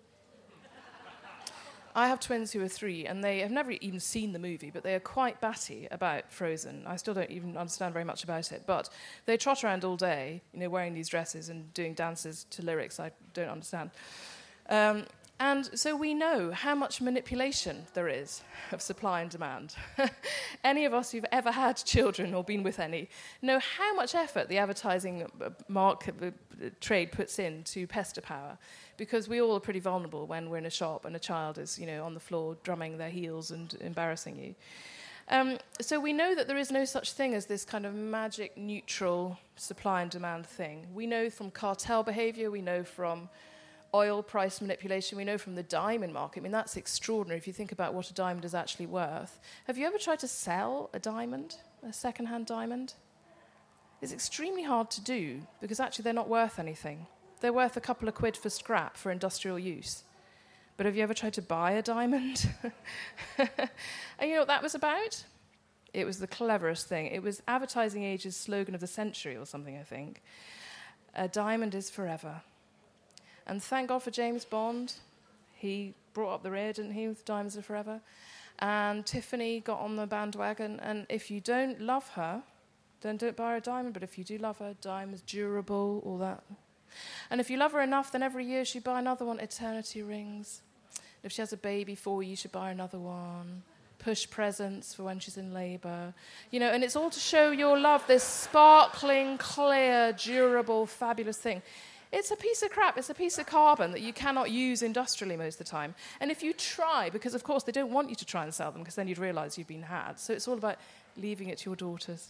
I have twins who are three, and they have never even seen the movie, but they are quite batty about Frozen. I still don't even understand very much about it, but they trot around all day, you know, wearing these dresses and doing dances to lyrics I don't understand. Um, and so we know how much manipulation there is of supply and demand. Any of us who've ever had children or been with any know how much effort the advertising market uh, trade puts in to pester power, because we all are pretty vulnerable when we're in a shop and a child is, you know, on the floor drumming their heels and embarrassing you. Um, so we know that there is no such thing as this kind of magic neutral supply and demand thing. We know from cartel behavior, we know from oil price manipulation, we know from the diamond market. I mean, that's extraordinary if you think about what a diamond is actually worth. Have you ever tried to sell a diamond, a second-hand diamond? It's extremely hard to do because actually they're not worth anything. They're worth a couple of quid for scrap for industrial use. But have you ever tried to buy a diamond? And you know what that was about? It was the cleverest thing. It was Advertising Age's slogan of the century or something, I think. A diamond is forever. And thank God for James Bond. He brought up the rear, didn't he, with Diamonds Are Forever? And Tiffany got on the bandwagon. And if you don't love her, then don't buy her a diamond. But if you do love her, diamond's durable, all that. And if you love her enough, then every year she'd buy another one, eternity rings. If she has a baby for you, you should buy her another one. Push presents for when she's in labour. You know, and it's all to show your love, this sparkling, clear, durable, fabulous thing. It's a piece of crap. It's a piece of carbon that you cannot use industrially most of the time. And if you try, because, of course, they don't want you to try and sell them because then you'd realise you've been had. So it's all about leaving it to your daughters.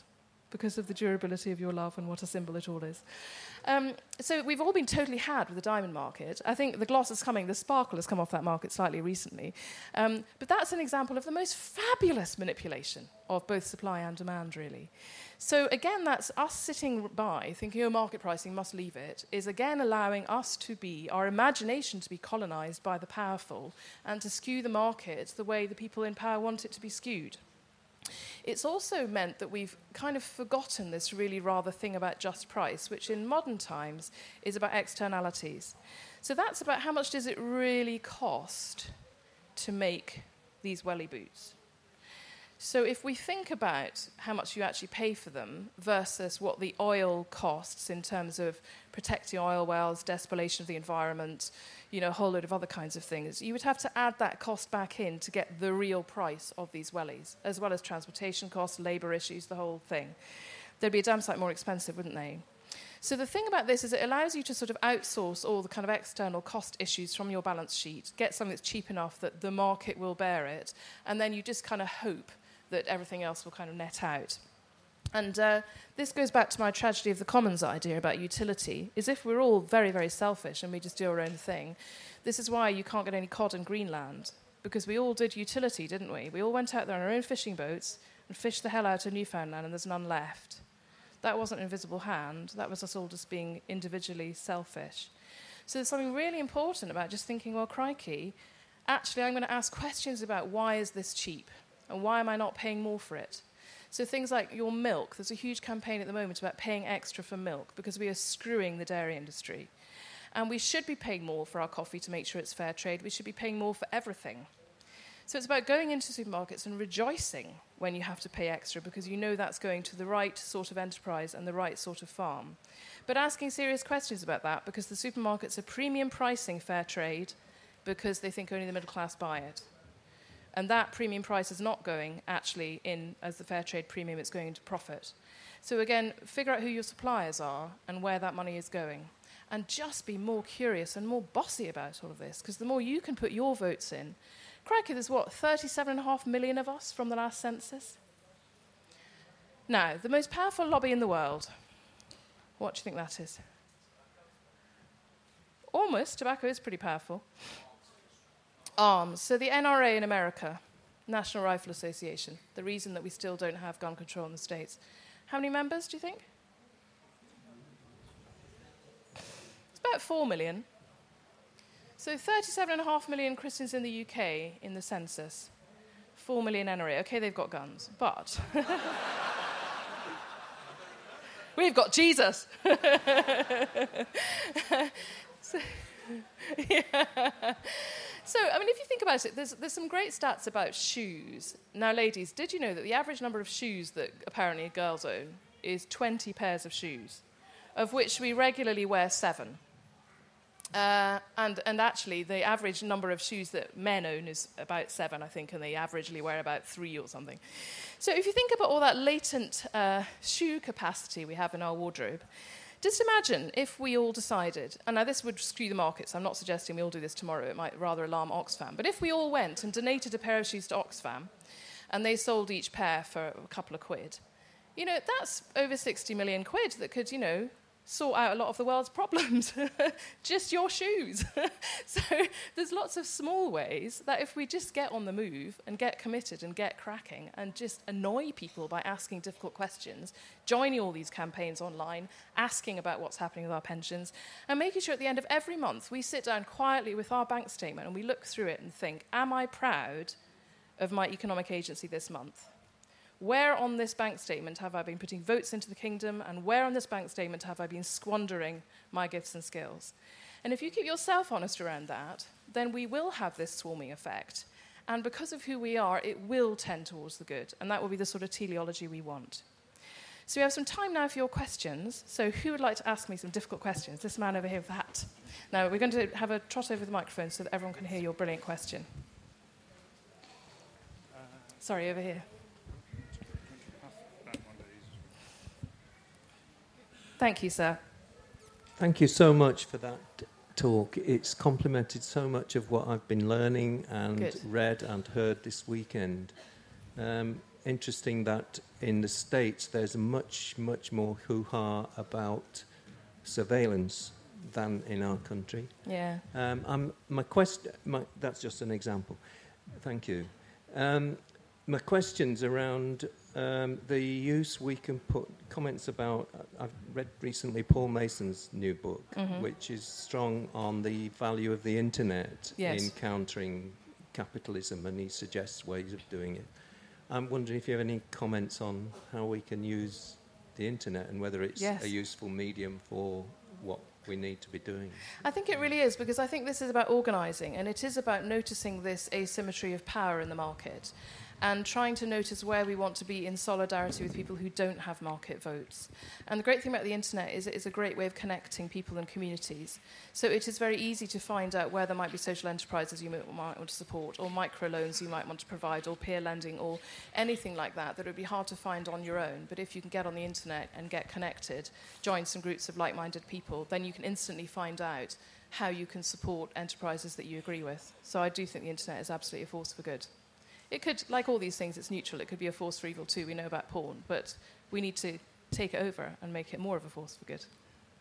because of the durability of your love and what a symbol it all is. Um, so we've all been totally had with the diamond market. I think the gloss is coming, the sparkle has come off that market slightly recently. Um, but that's an example of the most fabulous manipulation of both supply and demand, really. So again, that's us sitting by, thinking, oh, market pricing, must leave it, is again allowing us to be, our imagination to be colonized by the powerful and to skew the market the way the people in power want it to be skewed. It's also meant that we've kind of forgotten this really rather thing about just price, which in modern times is about externalities. So that's about how much does it really cost to make these welly boots. So if we think about how much you actually pay for them versus what the oil costs in terms of protecting oil wells, despolation of the environment, you know, a whole load of other kinds of things, you would have to add that cost back in to get the real price of these wellies, as well as transportation costs, labour issues, the whole thing. They'd be a damn sight more expensive, wouldn't they? So the thing about this is it allows you to sort of outsource all the kind of external cost issues from your balance sheet, get something that's cheap enough that the market will bear it, and then you just kind of hope that everything else will kind of net out. And uh, this goes back to my tragedy of the commons idea about utility, is if we're all very, very selfish and we just do our own thing, this is why you can't get any cod in Greenland, because we all did utility, didn't we? We all went out there on our own fishing boats and fished the hell out of Newfoundland, and there's none left. That wasn't an invisible hand. That was us all just being individually selfish. So there's something really important about just thinking, well, crikey, actually I'm going to ask questions about why is this cheap? And why am I not paying more for it? So things like your milk, there's a huge campaign at the moment about paying extra for milk because we are screwing the dairy industry. And we should be paying more for our coffee to make sure it's fair trade. We should be paying more for everything. So it's about going into supermarkets and rejoicing when you have to pay extra because you know that's going to the right sort of enterprise and the right sort of farm. But asking serious questions about that because the supermarkets are premium pricing fair trade because they think only the middle class buy it. And that premium price is not going actually in as the fair trade premium, it's going into profit. So again, figure out who your suppliers are and where that money is going. And just be more curious and more bossy about all of this, because the more you can put your votes in. Crikey, there's what, thirty-seven point five million of us from the last census? Now, the most powerful lobby in the world, what do you think that is? Almost. Tobacco is pretty powerful. Arms. So the N R A in America, National Rifle Association, the reason that we still don't have gun control in the States. How many members do you think? It's about four million. So thirty-seven point five million Christians in the U K in the census, four million N R A. Okay, they've got guns, but we've got Jesus. so, yeah. So, I mean, if you think about it, there's, there's some great stats about shoes. Now, ladies, did you know that the average number of shoes that apparently girls own is twenty pairs of shoes, of which we regularly wear seven? Uh, and, and actually, the average number of shoes that men own is about seven, I think, and they averagely wear about three or something. So if you think about all that latent uh, shoe capacity we have in our wardrobe, just imagine if we all decided, and now this would skew the markets, I'm not suggesting we all do this tomorrow, it might rather alarm Oxfam, but if we all went and donated a pair of shoes to Oxfam, and they sold each pair for a couple of quid, you know, that's over sixty million quid that could, you know, sort out a lot of the world's problems. Just your shoes. So there's lots of small ways that if we just get on the move and get committed and get cracking and just annoy people by asking difficult questions, joining all these campaigns online, asking about what's happening with our pensions, and making sure at the end of every month we sit down quietly with our bank statement and we look through it and think, am I proud of my economic agency this month? Where on this bank statement have I been putting votes into the kingdom, and where on this bank statement have I been squandering my gifts and skills? And if you keep yourself honest around that, then we will have this swarming effect. And because of who we are, it will tend towards the good. And that will be the sort of teleology we want. So we have some time now for your questions. So who would like to ask me some difficult questions? This man over here with the hat. Now, we're going to have a trot over the microphone so that everyone can hear your brilliant question. Uh, Sorry, over here. Thank you, sir. Thank you so much for that talk. It's complemented so much of what I've been learning and Good. read and heard this weekend. Um, interesting that in the States there's much, much more hoo-ha about surveillance than in our country. Yeah. Um, I'm, my quest, my, that's just an example. Thank you. Um, my question's around um, the use we can put comments about. I've read recently Paul Mason's new book, mm-hmm. which is strong on the value of the internet yes. in countering capitalism, and he suggests ways of doing it. I'm wondering if you have any comments on how we can use the internet and whether it's yes. a useful medium for what we need to be doing. I think it really is, because I think this is about organising, and it is about noticing this asymmetry of power in the market and trying to notice where we want to be in solidarity with people who don't have market votes. And the great thing about the internet is it is a great way of connecting people and communities. So it is very easy to find out where there might be social enterprises you might want to support, or microloans you might want to provide, or peer lending, or anything like that that would be hard to find on your own. But if you can get on the internet and get connected, join some groups of like-minded people, then you can instantly find out how you can support enterprises that you agree with. So I do think the internet is absolutely a force for good. It could, like all these things, it's neutral. It could be a force for evil too. We know about porn, but we need to take it over and make it more of a force for good.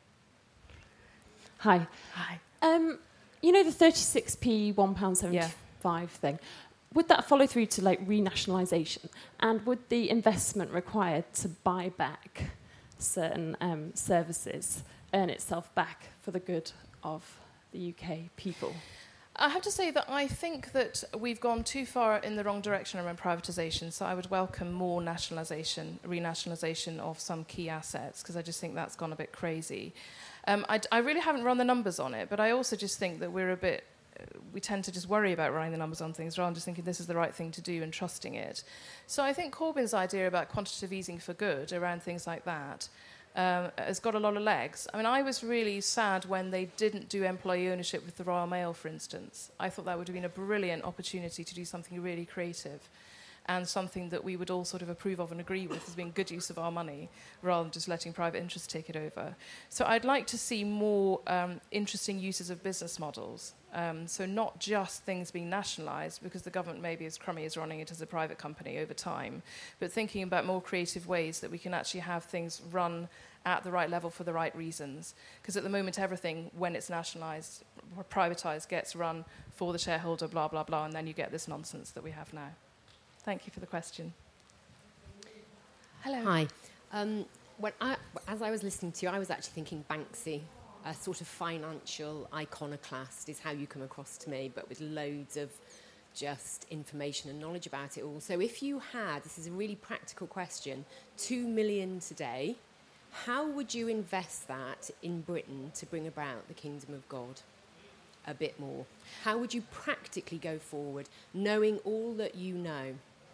Hi. Hi. Um, you know the thirty-six p one pound seventy-five yeah. thing? Would that follow through to like renationalisation? And would the investment required to buy back certain um, services earn itself back for the good of the U K people? I have to say that I think that we've gone too far in the wrong direction around privatisation, so I would welcome more nationalisation, renationalisation of some key assets, because I just think that's gone a bit crazy. Um, I, I really haven't run the numbers on it, but I also just think that we're a bit, uh, we tend to just worry about running the numbers on things rather than just thinking this is the right thing to do and trusting it. So I think Corbyn's idea about quantitative easing for good around things like that Um, has got a lot of legs. I mean, I was really sad when they didn't do employee ownership with the Royal Mail, for instance. I thought that would have been a brilliant opportunity to do something really creative and something that we would all sort of approve of and agree with as being good use of our money rather than just letting private interests take it over. So I'd like to see more um, interesting uses of business models. Um, so not just things being nationalised, because the government may be as crummy as running it as a private company over time, but thinking about more creative ways that we can actually have things run at the right level for the right reasons. Because at the moment, everything, when it's nationalised, privatised, gets run for the shareholder, blah, blah, blah, and then you get this nonsense that we have now. Thank you for the question. Hello. Hi. Um, when I, as I was listening to you, I was actually thinking Banksy, a sort of financial iconoclast is how you come across to me, but with loads of just information and knowledge about it all. So if you had, this is a really practical question, two million today, how would you invest that in Britain to bring about the kingdom of God a bit more? How would you practically go forward, knowing all that you know?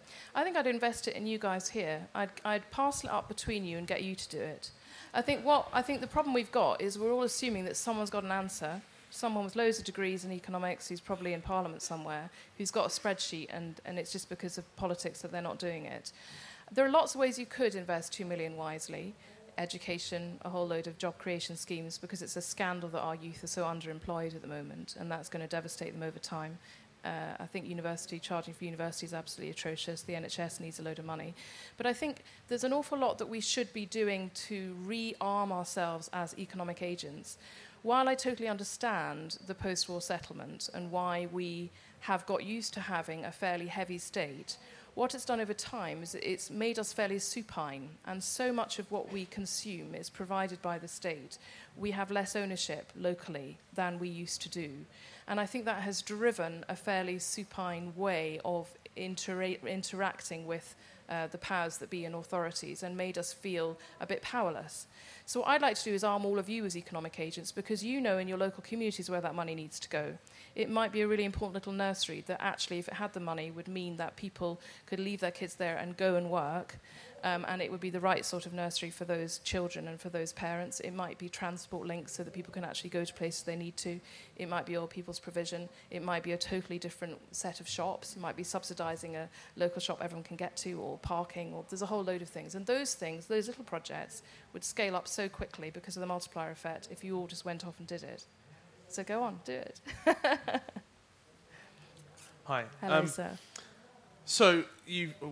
I think I'd invest it in you guys here. I'd, I'd parcel it up between you and get you to do it. I think what I think the problem we've got is we're all assuming that someone's got an answer, someone with loads of degrees in economics who's probably in Parliament somewhere, who's got a spreadsheet, and, and it's just because of politics that they're not doing it. There are lots of ways you could invest two million wisely. Education, a whole load of job creation schemes, because it's a scandal that our youth are so underemployed at the moment, and that's going to devastate them over time. Uh, I think university charging for university is absolutely atrocious. The N H S needs a load of money. But I think there's an awful lot that we should be doing to rearm ourselves as economic agents. While I totally understand the post-war settlement and why we have got used to having a fairly heavy state, what it's done over time is it's made us fairly supine, and so much of what we consume is provided by the state. We have less ownership locally than we used to do. And I think that has driven a fairly supine way of intera- interacting with uh, the powers that be and authorities, and made us feel a bit powerless. So what I'd like to do is arm all of you as economic agents, because you know in your local communities where that money needs to go. It might be a really important little nursery that actually, if it had the money, would mean that people could leave their kids there and go and work, um, and it would be the right sort of nursery for those children and for those parents. It might be transport links so that people can actually go to places they need to. It might be old people's provision. It might be a totally different set of shops. It might be subsidising a local shop everyone can get to, or parking, or there's a whole load of things. And those things, those little projects, would scale up so quickly because of the multiplier effect if you all just went off and did it. So go on, do it. Hi. Hello, um, sir. So you, oh,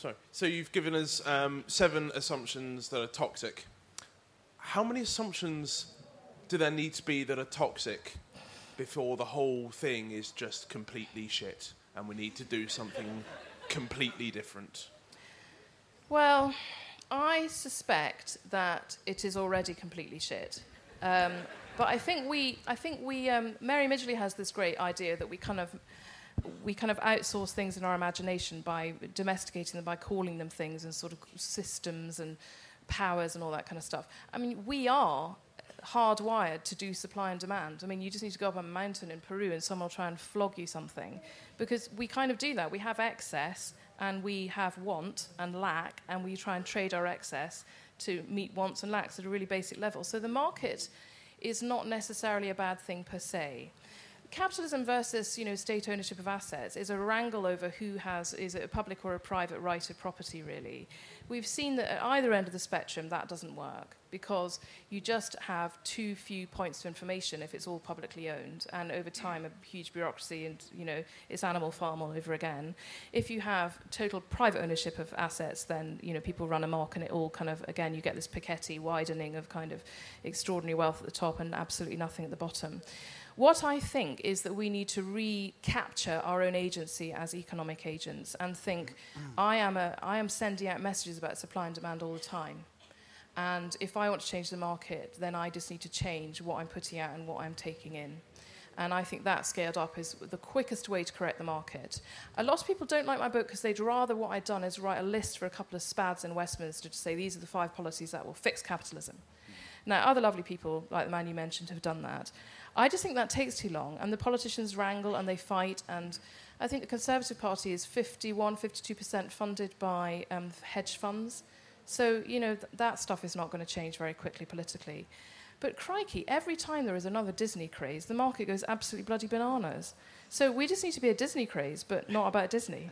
Sorry. So you've given us um, seven assumptions that are toxic. How many assumptions do there need to be that are toxic before the whole thing is just completely shit and we need to do something completely different? Well, I suspect that it is already completely shit. Um, but I think we, I think we, um, Mary Midgley has this great idea that we kind of, we kind of outsource things in our imagination by domesticating them, by calling them things and sort of systems and powers and all that kind of stuff. I mean, we are hardwired to do supply and demand. I mean, you just need to go up a mountain in Peru and someone will try and flog you something, because we kind of do that. We have excess and we have want and lack, and we try and trade our excess to meet wants and lacks at a really basic level. So the market is not necessarily a bad thing per se. Capitalism versus, you know, state ownership of assets is a wrangle over who has, is it a public or a private right of property, really. We've seen that at either end of the spectrum that doesn't work, because you just have too few points of information if it's all publicly owned, and over time a huge bureaucracy and, you know, it's Animal Farm all over again. If you have total private ownership of assets, then, you know, people run amok and it all kind of, again, you get this Piketty widening of kind of extraordinary wealth at the top and absolutely nothing at the bottom. What I think is that we need to recapture our own agency as economic agents and think, I am, a, I am sending out messages about supply and demand all the time. And if I want to change the market, then I just need to change what I'm putting out and what I'm taking in. And I think that scaled up is the quickest way to correct the market. A lot of people don't like my book because they'd rather what I'd done is write a list for a couple of spads in Westminster to say these are the five policies that will fix capitalism. Now, other lovely people, like the man you mentioned, have done that. I just think that takes too long, and the politicians wrangle and they fight, and I think the Conservative Party is fifty-one, fifty-two percent funded by um, hedge funds. So, you know, th- that stuff is not going to change very quickly politically. But crikey, every time there is another Disney craze, the market goes absolutely bloody bananas. So we just need to be a Disney craze, but not about Disney.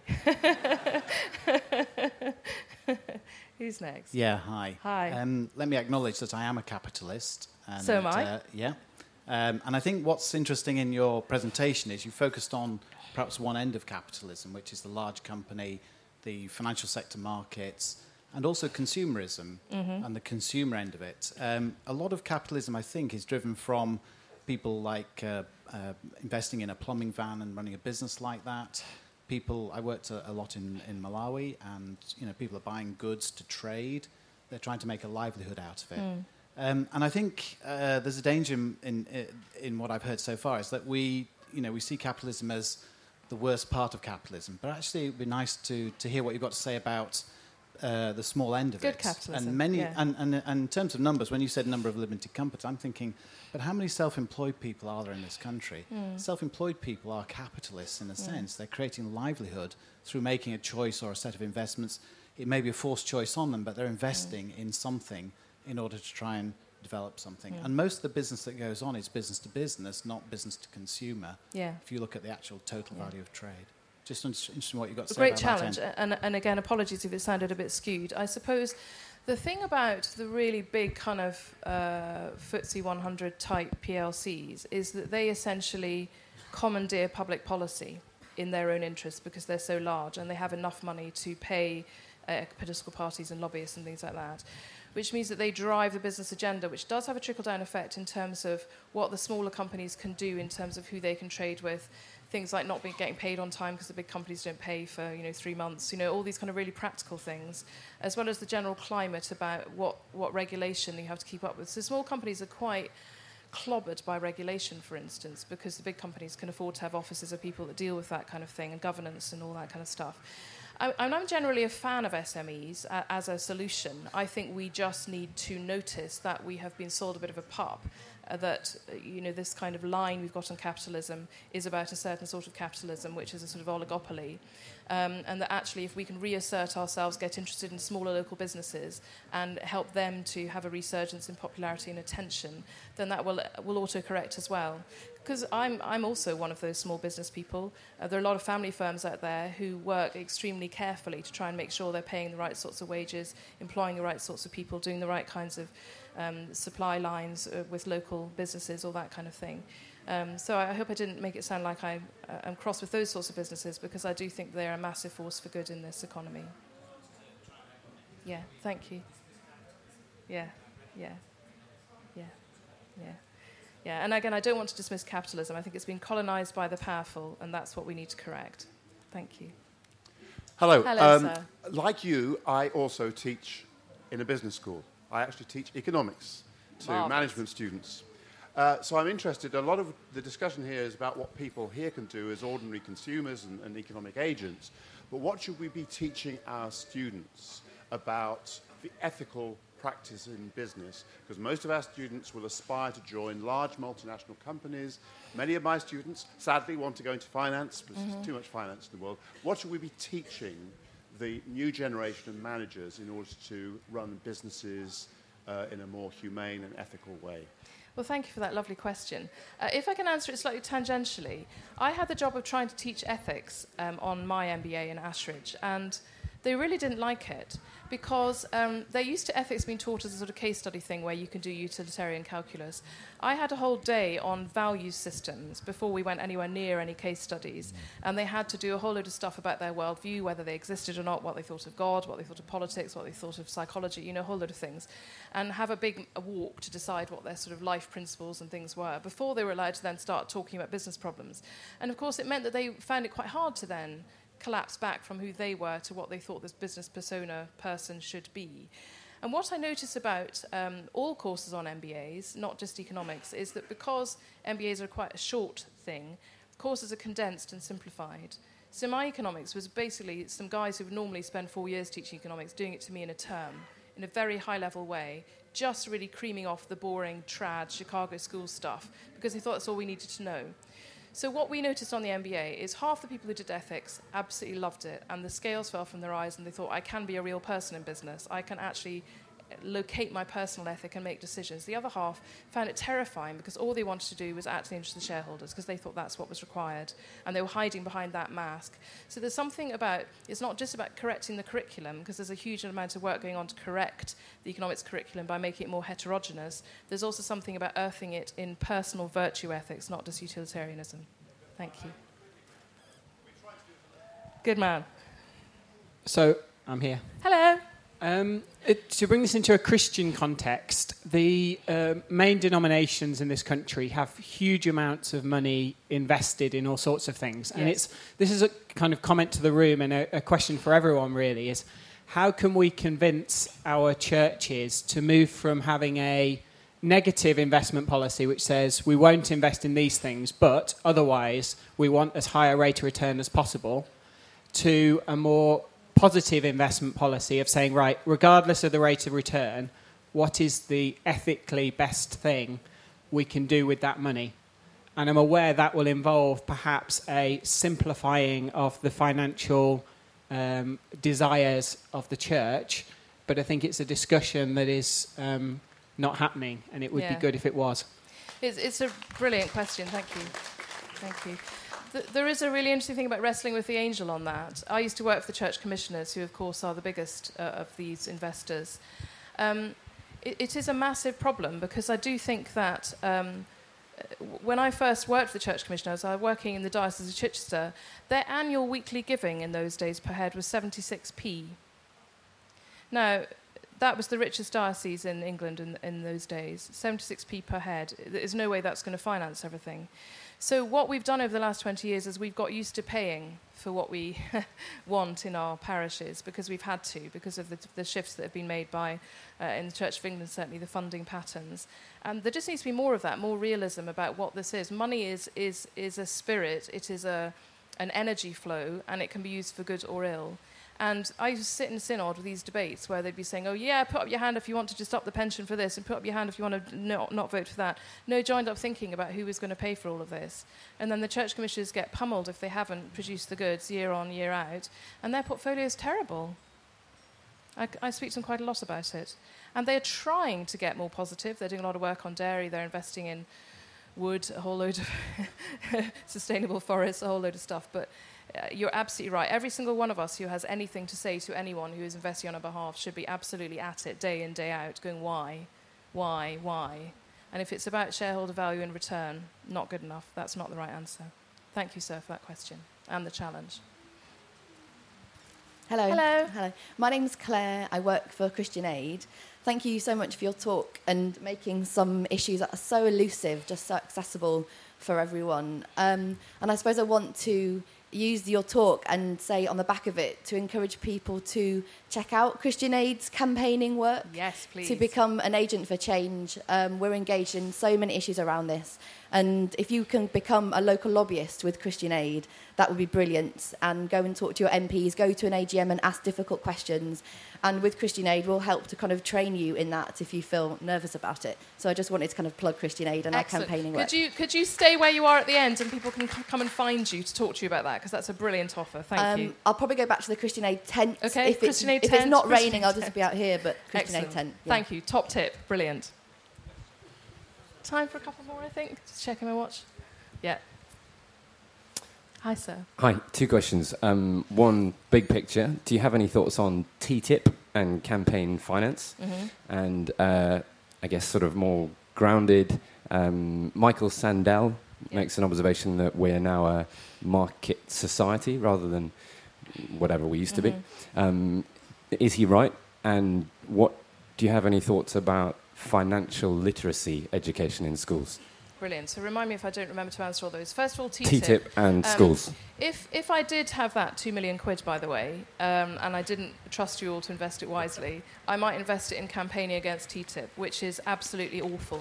Who's next? Yeah, hi. Hi. Um, let me acknowledge that I am a capitalist. And, So am I. Uh, yeah. Um, and I think what's interesting in your presentation is you focused on perhaps one end of capitalism, which is the large company, the financial sector markets, and also consumerism mm-hmm. and the consumer end of it. Um, a lot of capitalism, I think, is driven from people like uh, uh, investing in a plumbing van and running a business like that. People, I worked a, a lot in, in Malawi, and you know, people are buying goods to trade. They're trying to make a livelihood out of it. Mm. Um, and I think uh, there's a danger in, in in what I've heard so far is that we, you know, we see capitalism as the worst part of capitalism. But actually, it'd be nice to to hear what you've got to say about uh, the small end of Good it. Good capitalism. And many, yeah. and, and and in terms of numbers, when you said number of limited companies, I'm thinking, but how many self-employed people are there in this country? Mm. Self-employed people are capitalists in a mm. sense. They're creating livelihood through making a choice or a set of investments. It may be a forced choice on them, but they're investing mm. in something in order to try and develop something. Mm. And most of the business that goes on is business to business, not business to consumer. Yeah. If you look at the actual total yeah. value of trade. Just interesting what you've got to a say great about challenge, that and, and again, apologies if it sounded a bit skewed. I suppose the thing about the really big kind of uh, F T S E one hundred type P L Cs is that they essentially commandeer public policy in their own interest because they're so large and they have enough money to pay uh, political parties and lobbyists and things like that, which means that they drive the business agenda, which does have a trickle-down effect in terms of what the smaller companies can do in terms of who they can trade with, things like not being getting paid on time because the big companies don't pay for, you know, three months, you know, all these kind of really practical things, as well as the general climate about what, what regulation you have to keep up with. So small companies are quite clobbered by regulation, for instance, because the big companies can afford to have offices of people that deal with that kind of thing and governance and all that kind of stuff. I, I'm generally a fan of S M Es uh, as a solution. I think we just need to notice that we have been sold a bit of a pup, uh, that, uh, you know, this kind of line we've got on capitalism is about a certain sort of capitalism, which is a sort of oligopoly. Um, and that actually, if we can reassert ourselves, get interested in smaller local businesses and help them to have a resurgence in popularity and attention, then that will will auto-correct as well. Because I'm I'm also one of those small business people. Uh, there are a lot of family firms out there who work extremely carefully to try and make sure they're paying the right sorts of wages, employing the right sorts of people, doing the right kinds of um, supply lines uh, with local businesses, all that kind of thing. Um, so I hope I didn't make it sound like I, uh, I'm cross with those sorts of businesses, because I do think they're a massive force for good in this economy. Yeah, thank you. Yeah, yeah, yeah, yeah. Yeah, and again, I don't want to dismiss capitalism. I think it's been colonized by the powerful, and that's what we need to correct. Thank you. Hello. Hello, um, sir. Like you, I also teach in a business school. I actually teach economics to Marvellous. management students. Uh, so I'm interested, a lot of the discussion here is about what people here can do as ordinary consumers and, and economic agents, but what should we be teaching our students about the ethical practice in business? Because most of our students will aspire to join large multinational companies. Many of my students, sadly, want to go into finance, but Mm-hmm. there's too much finance in the world. What should we be teaching the new generation of managers in order to run businesses uh, in a more humane and ethical way? Well, thank you for that lovely question. Uh, if I can answer it slightly tangentially, I had the job of trying to teach ethics um, on my M B A in Ashridge, and they really didn't like it because um, they're used to ethics being taught as a sort of case study thing where you can do utilitarian calculus. I had a whole day on value systems before we went anywhere near any case studies, and they had to do a whole load of stuff about their worldview, whether they existed or not, what they thought of God, what they thought of politics, what they thought of psychology, you know, a whole load of things, and have a big a walk to decide what their sort of life principles and things were before they were allowed to then start talking about business problems. And of course, it meant that they found it quite hard to then collapse back from who they were to what they thought this business persona person should be. And what I notice about um, all courses on M B As, not just economics, is that because M B As are quite a short thing, courses are condensed and simplified. So my economics was basically some guys who would normally spend four years teaching economics doing it to me in a term, in a very high-level way, just really creaming off the boring, trad, Chicago school stuff, because they thought that's all we needed to know. So what we noticed on the M B A is half the people who did ethics absolutely loved it, and the scales fell from their eyes, and they thought, I can be a real person in business. I can actually locate my personal ethic and make decisions. The other half found it terrifying because all they wanted to do was act in the interest of the shareholders because they thought that's what was required, and they were hiding behind that mask. So there's something about, it's not just about correcting the curriculum, because there's a huge amount of work going on to correct the economics curriculum by making it more heterogeneous. There's also something about earthing it in personal virtue ethics, not just utilitarianism. Thank you. Good man. So, I'm here. Hello. Um, it, to bring this into a Christian context, the uh, main denominations in this country have huge amounts of money invested in all sorts of things. And Yes. it's this is a kind of comment to the room and a, a question for everyone, really, is how can we convince our churches to move from having a negative investment policy which says we won't invest in these things, but otherwise we want as high a rate of return as possible, to a more positive investment policy of saying, right, regardless of the rate of return, what is the ethically best thing we can do with that money? And I'm aware that will involve perhaps a simplifying of the financial um, desires of the church, but I think it's a discussion that is um, not happening, and it would Yeah. be good if it was. It's, it's a brilliant question. Thank you. Thank you. Th- there is a really interesting thing about wrestling with the angel on that. I used to work for the church commissioners, who, of course, are the biggest uh, of these investors. Um, it, it is a massive problem because I do think that um, when I first worked for the church commissioners, I was working in the Diocese of Chichester, their annual weekly giving in those days per head was seventy-six p. Now, that was the richest diocese in England in, in those days, seventy-six p per head. There's no way that's going to finance everything. So what we've done over the last twenty years is we've got used to paying for what we want in our parishes because we've had to, because of the, the shifts that have been made by, uh, in the Church of England, certainly the funding patterns. And there just needs to be more of that, more realism about what this is. Money is is is a spirit, it is a an energy flow, and it can be used for good or ill. And I used to sit in synod with these debates where they'd be saying, oh, yeah, put up your hand if you want to just up the pension for this, and put up your hand if you want to not, not vote for that. No, joined up thinking about who was going to pay for all of this. And then the church commissioners get pummeled if they haven't produced the goods year on, year out, and their portfolio is terrible. I, I speak to them quite a lot about it. And they're trying to get more positive. They're doing a lot of work on dairy. They're investing in wood, a whole load of sustainable forests, a whole load of stuff. But Uh, you're absolutely right. Every single one of us who has anything to say to anyone who is investing on our behalf should be absolutely at it day in, day out, going, why, why, why? And if it's about shareholder value and return, not good enough. That's not the right answer. Thank you, sir, for that question and the challenge. Hello. Hello. Hello. My name's Claire. I work for Christian Aid. Thank you so much for your talk and making some issues that are so elusive, just so accessible for everyone. Um, and I suppose I want to use your talk and say on the back of it to encourage people to check out Christian Aid's campaigning work. Yes, please. To become an agent for change. Um, we're engaged in so many issues around this. And if you can become a local lobbyist with Christian Aid, that would be brilliant. And go and talk to your M Ps, go to an A G M and ask difficult questions. And with Christian Aid, we'll help to kind of train you in that if you feel nervous about it. So I just wanted to kind of plug Christian Aid and Excellent. our campaigning work. Could you, could you stay where you are at the end and people can c- come and find you to talk to you about that? Because that's a brilliant offer. Thank um, you. I'll probably go back to the Christian Aid tent. Okay, if Christian it's, Aid if tent, it's not Christian raining, Aid I'll just tent. be out here, but Christian Excellent. Aid tent. Yeah. Thank you. Top tip. Brilliant. Time for a couple more, I think. Just checking my watch. Yeah. Hi, sir. Hi, two questions. Um, one, big picture. Do you have any thoughts on T T I P and campaign finance? Mm-hmm. And uh, I guess sort of more grounded, um, Michael Sandel Yeah. makes an observation that we're now a market society rather than whatever we used to Mm-hmm. be. Um, is he right? And what do you have any thoughts about financial literacy education in schools? Brilliant. So remind me if I don't remember to answer all those. First of all, T T T I T I P. P and Um, schools. If if I did have that two million quid, by the way, um, and I didn't trust you all to invest it wisely, I might invest it in campaigning against T T I P, which is absolutely awful.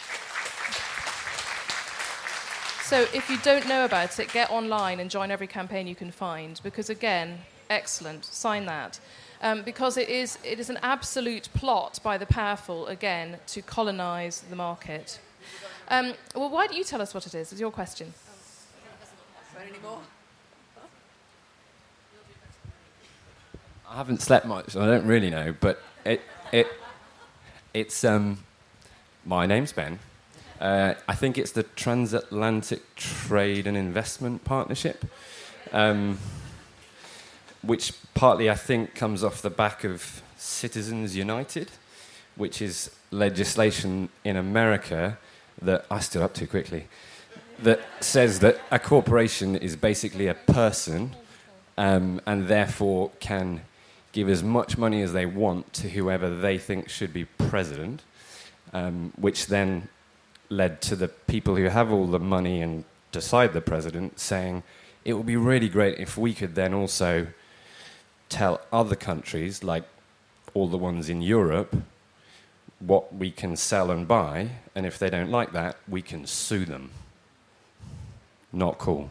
So if you don't know about it, get online and join every campaign you can find, because again, excellent, sign that. Um, because it is it is an absolute plot by the powerful, again, to colonise the market. Um, well, why don't you tell us what it is? It's your question. I haven't slept much, so I don't really know. But it, it, it's um, my name's Ben. Uh, I think it's the Transatlantic Trade and Investment Partnership, um, which partly I think comes off the back of Citizens United, which is legislation in America that I stood up too quickly, that says that a corporation is basically a person um, and therefore can give as much money as they want to whoever they think should be president, um, which then led to the people who have all the money and decide the president saying it would be really great if we could then also tell other countries, like all the ones in Europe, what we can sell and buy, and if they don't like that, we can sue them. Not cool.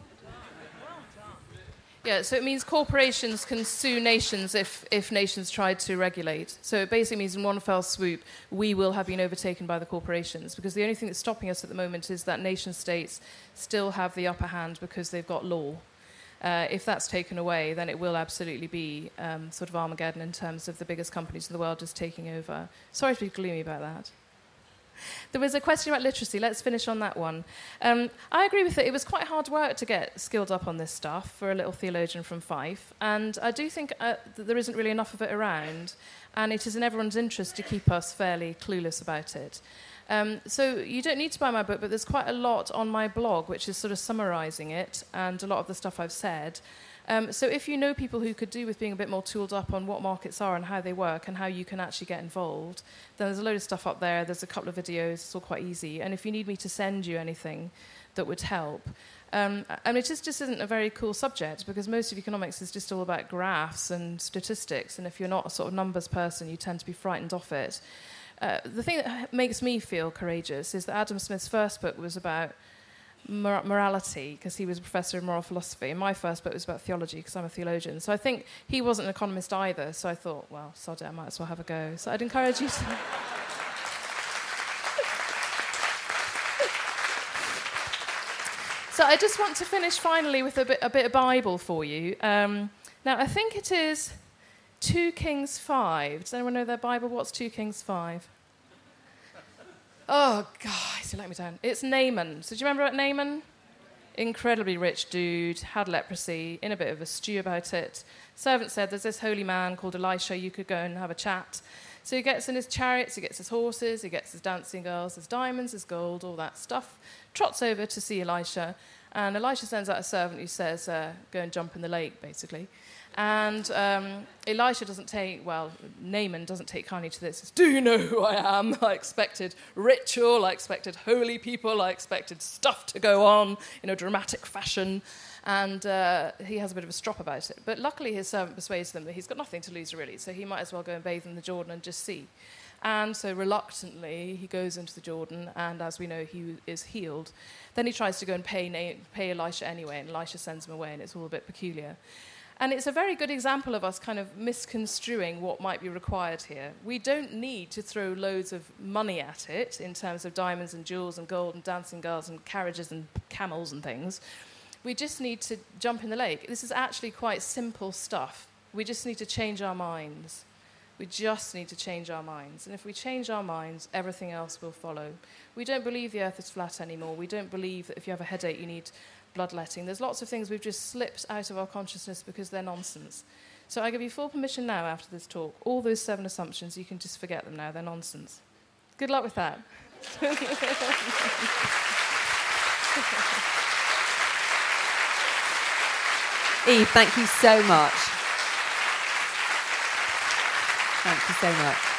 Yeah, so it means corporations can sue nations if, if nations tried to regulate. So it basically means in one fell swoop, we will have been overtaken by the corporations, because the only thing that's stopping us at the moment is that nation states still have the upper hand because they've got law. Uh, if that's taken away, then it will absolutely be um, sort of Armageddon in terms of the biggest companies in the world just taking over. Sorry to be gloomy about that. There was a question about literacy. Let's finish on that one. Um, I agree with it. It was quite hard work to get skilled up on this stuff for a little theologian from Fife. And I do think uh, that there isn't really enough of it around. And it is in everyone's interest to keep us fairly clueless about it. Um, so you don't need to buy my book, but there's quite a lot on my blog, which is sort of summarising it and a lot of the stuff I've said. Um, so if you know people who could do with being a bit more tooled up on what markets are and how they work and how you can actually get involved, then there's a load of stuff up there. There's a couple of videos. It's all quite easy. And if you need me to send you anything that would help, um, and it just, just isn't a very cool subject, because most of economics is just all about graphs and statistics. And if you're not a sort of numbers person, you tend to be frightened off it. Uh, the thing that makes me feel courageous is that Adam Smith's first book was about mor- morality, because he was a professor of moral philosophy, and my first book was about theology, because I'm a theologian. So I think he wasn't an economist either, so I thought, well, sod it, I might as well have a go. So I'd encourage you to... So I just want to finish finally with a bit, a bit of Bible for you. Um, now, I think it is two Kings five. Does anyone know their Bible? What's two Kings five? Oh, God, you let me down. It's Naaman. So do you remember about Naaman? Incredibly rich dude, had leprosy, in a bit of a stew about it. Servant said, there's this holy man called Elisha, you could go and have a chat. So he gets in his chariots, he gets his horses, he gets his dancing girls, his diamonds, his gold, all that stuff, trots over to see Elisha, And Elisha sends out a servant who says, uh, go and jump in the lake, basically. And um, Elisha doesn't take, well, Naaman doesn't take kindly to this. He says, do you know who I am? I expected ritual, I expected holy people, I expected stuff to go on in a dramatic fashion. And uh, he has a bit of a strop about it. But luckily his servant persuades them that he's got nothing to lose, really, so he might as well go and bathe in the Jordan and just see. And so reluctantly, he goes into the Jordan, and as we know, he is healed. Then he tries to go and pay, Na- pay Elisha anyway, and Elisha sends him away, and it's all a bit peculiar. And it's a very good example of us kind of misconstruing what might be required here. We don't need to throw loads of money at it in terms of diamonds and jewels and gold and dancing girls and carriages and camels and things. We just need to jump in the lake. This is actually quite simple stuff. We just need to change our minds. We just need to change our minds. And if we change our minds, everything else will follow. We don't believe the earth is flat anymore. We don't believe that if you have a headache, you need bloodletting. There's lots of things we've just slipped out of our consciousness because they're nonsense. So I give you full permission now after this talk. All those seven assumptions, you can just forget them now. They're nonsense. Good luck with that. Eve, thank you so much. Thank you so much.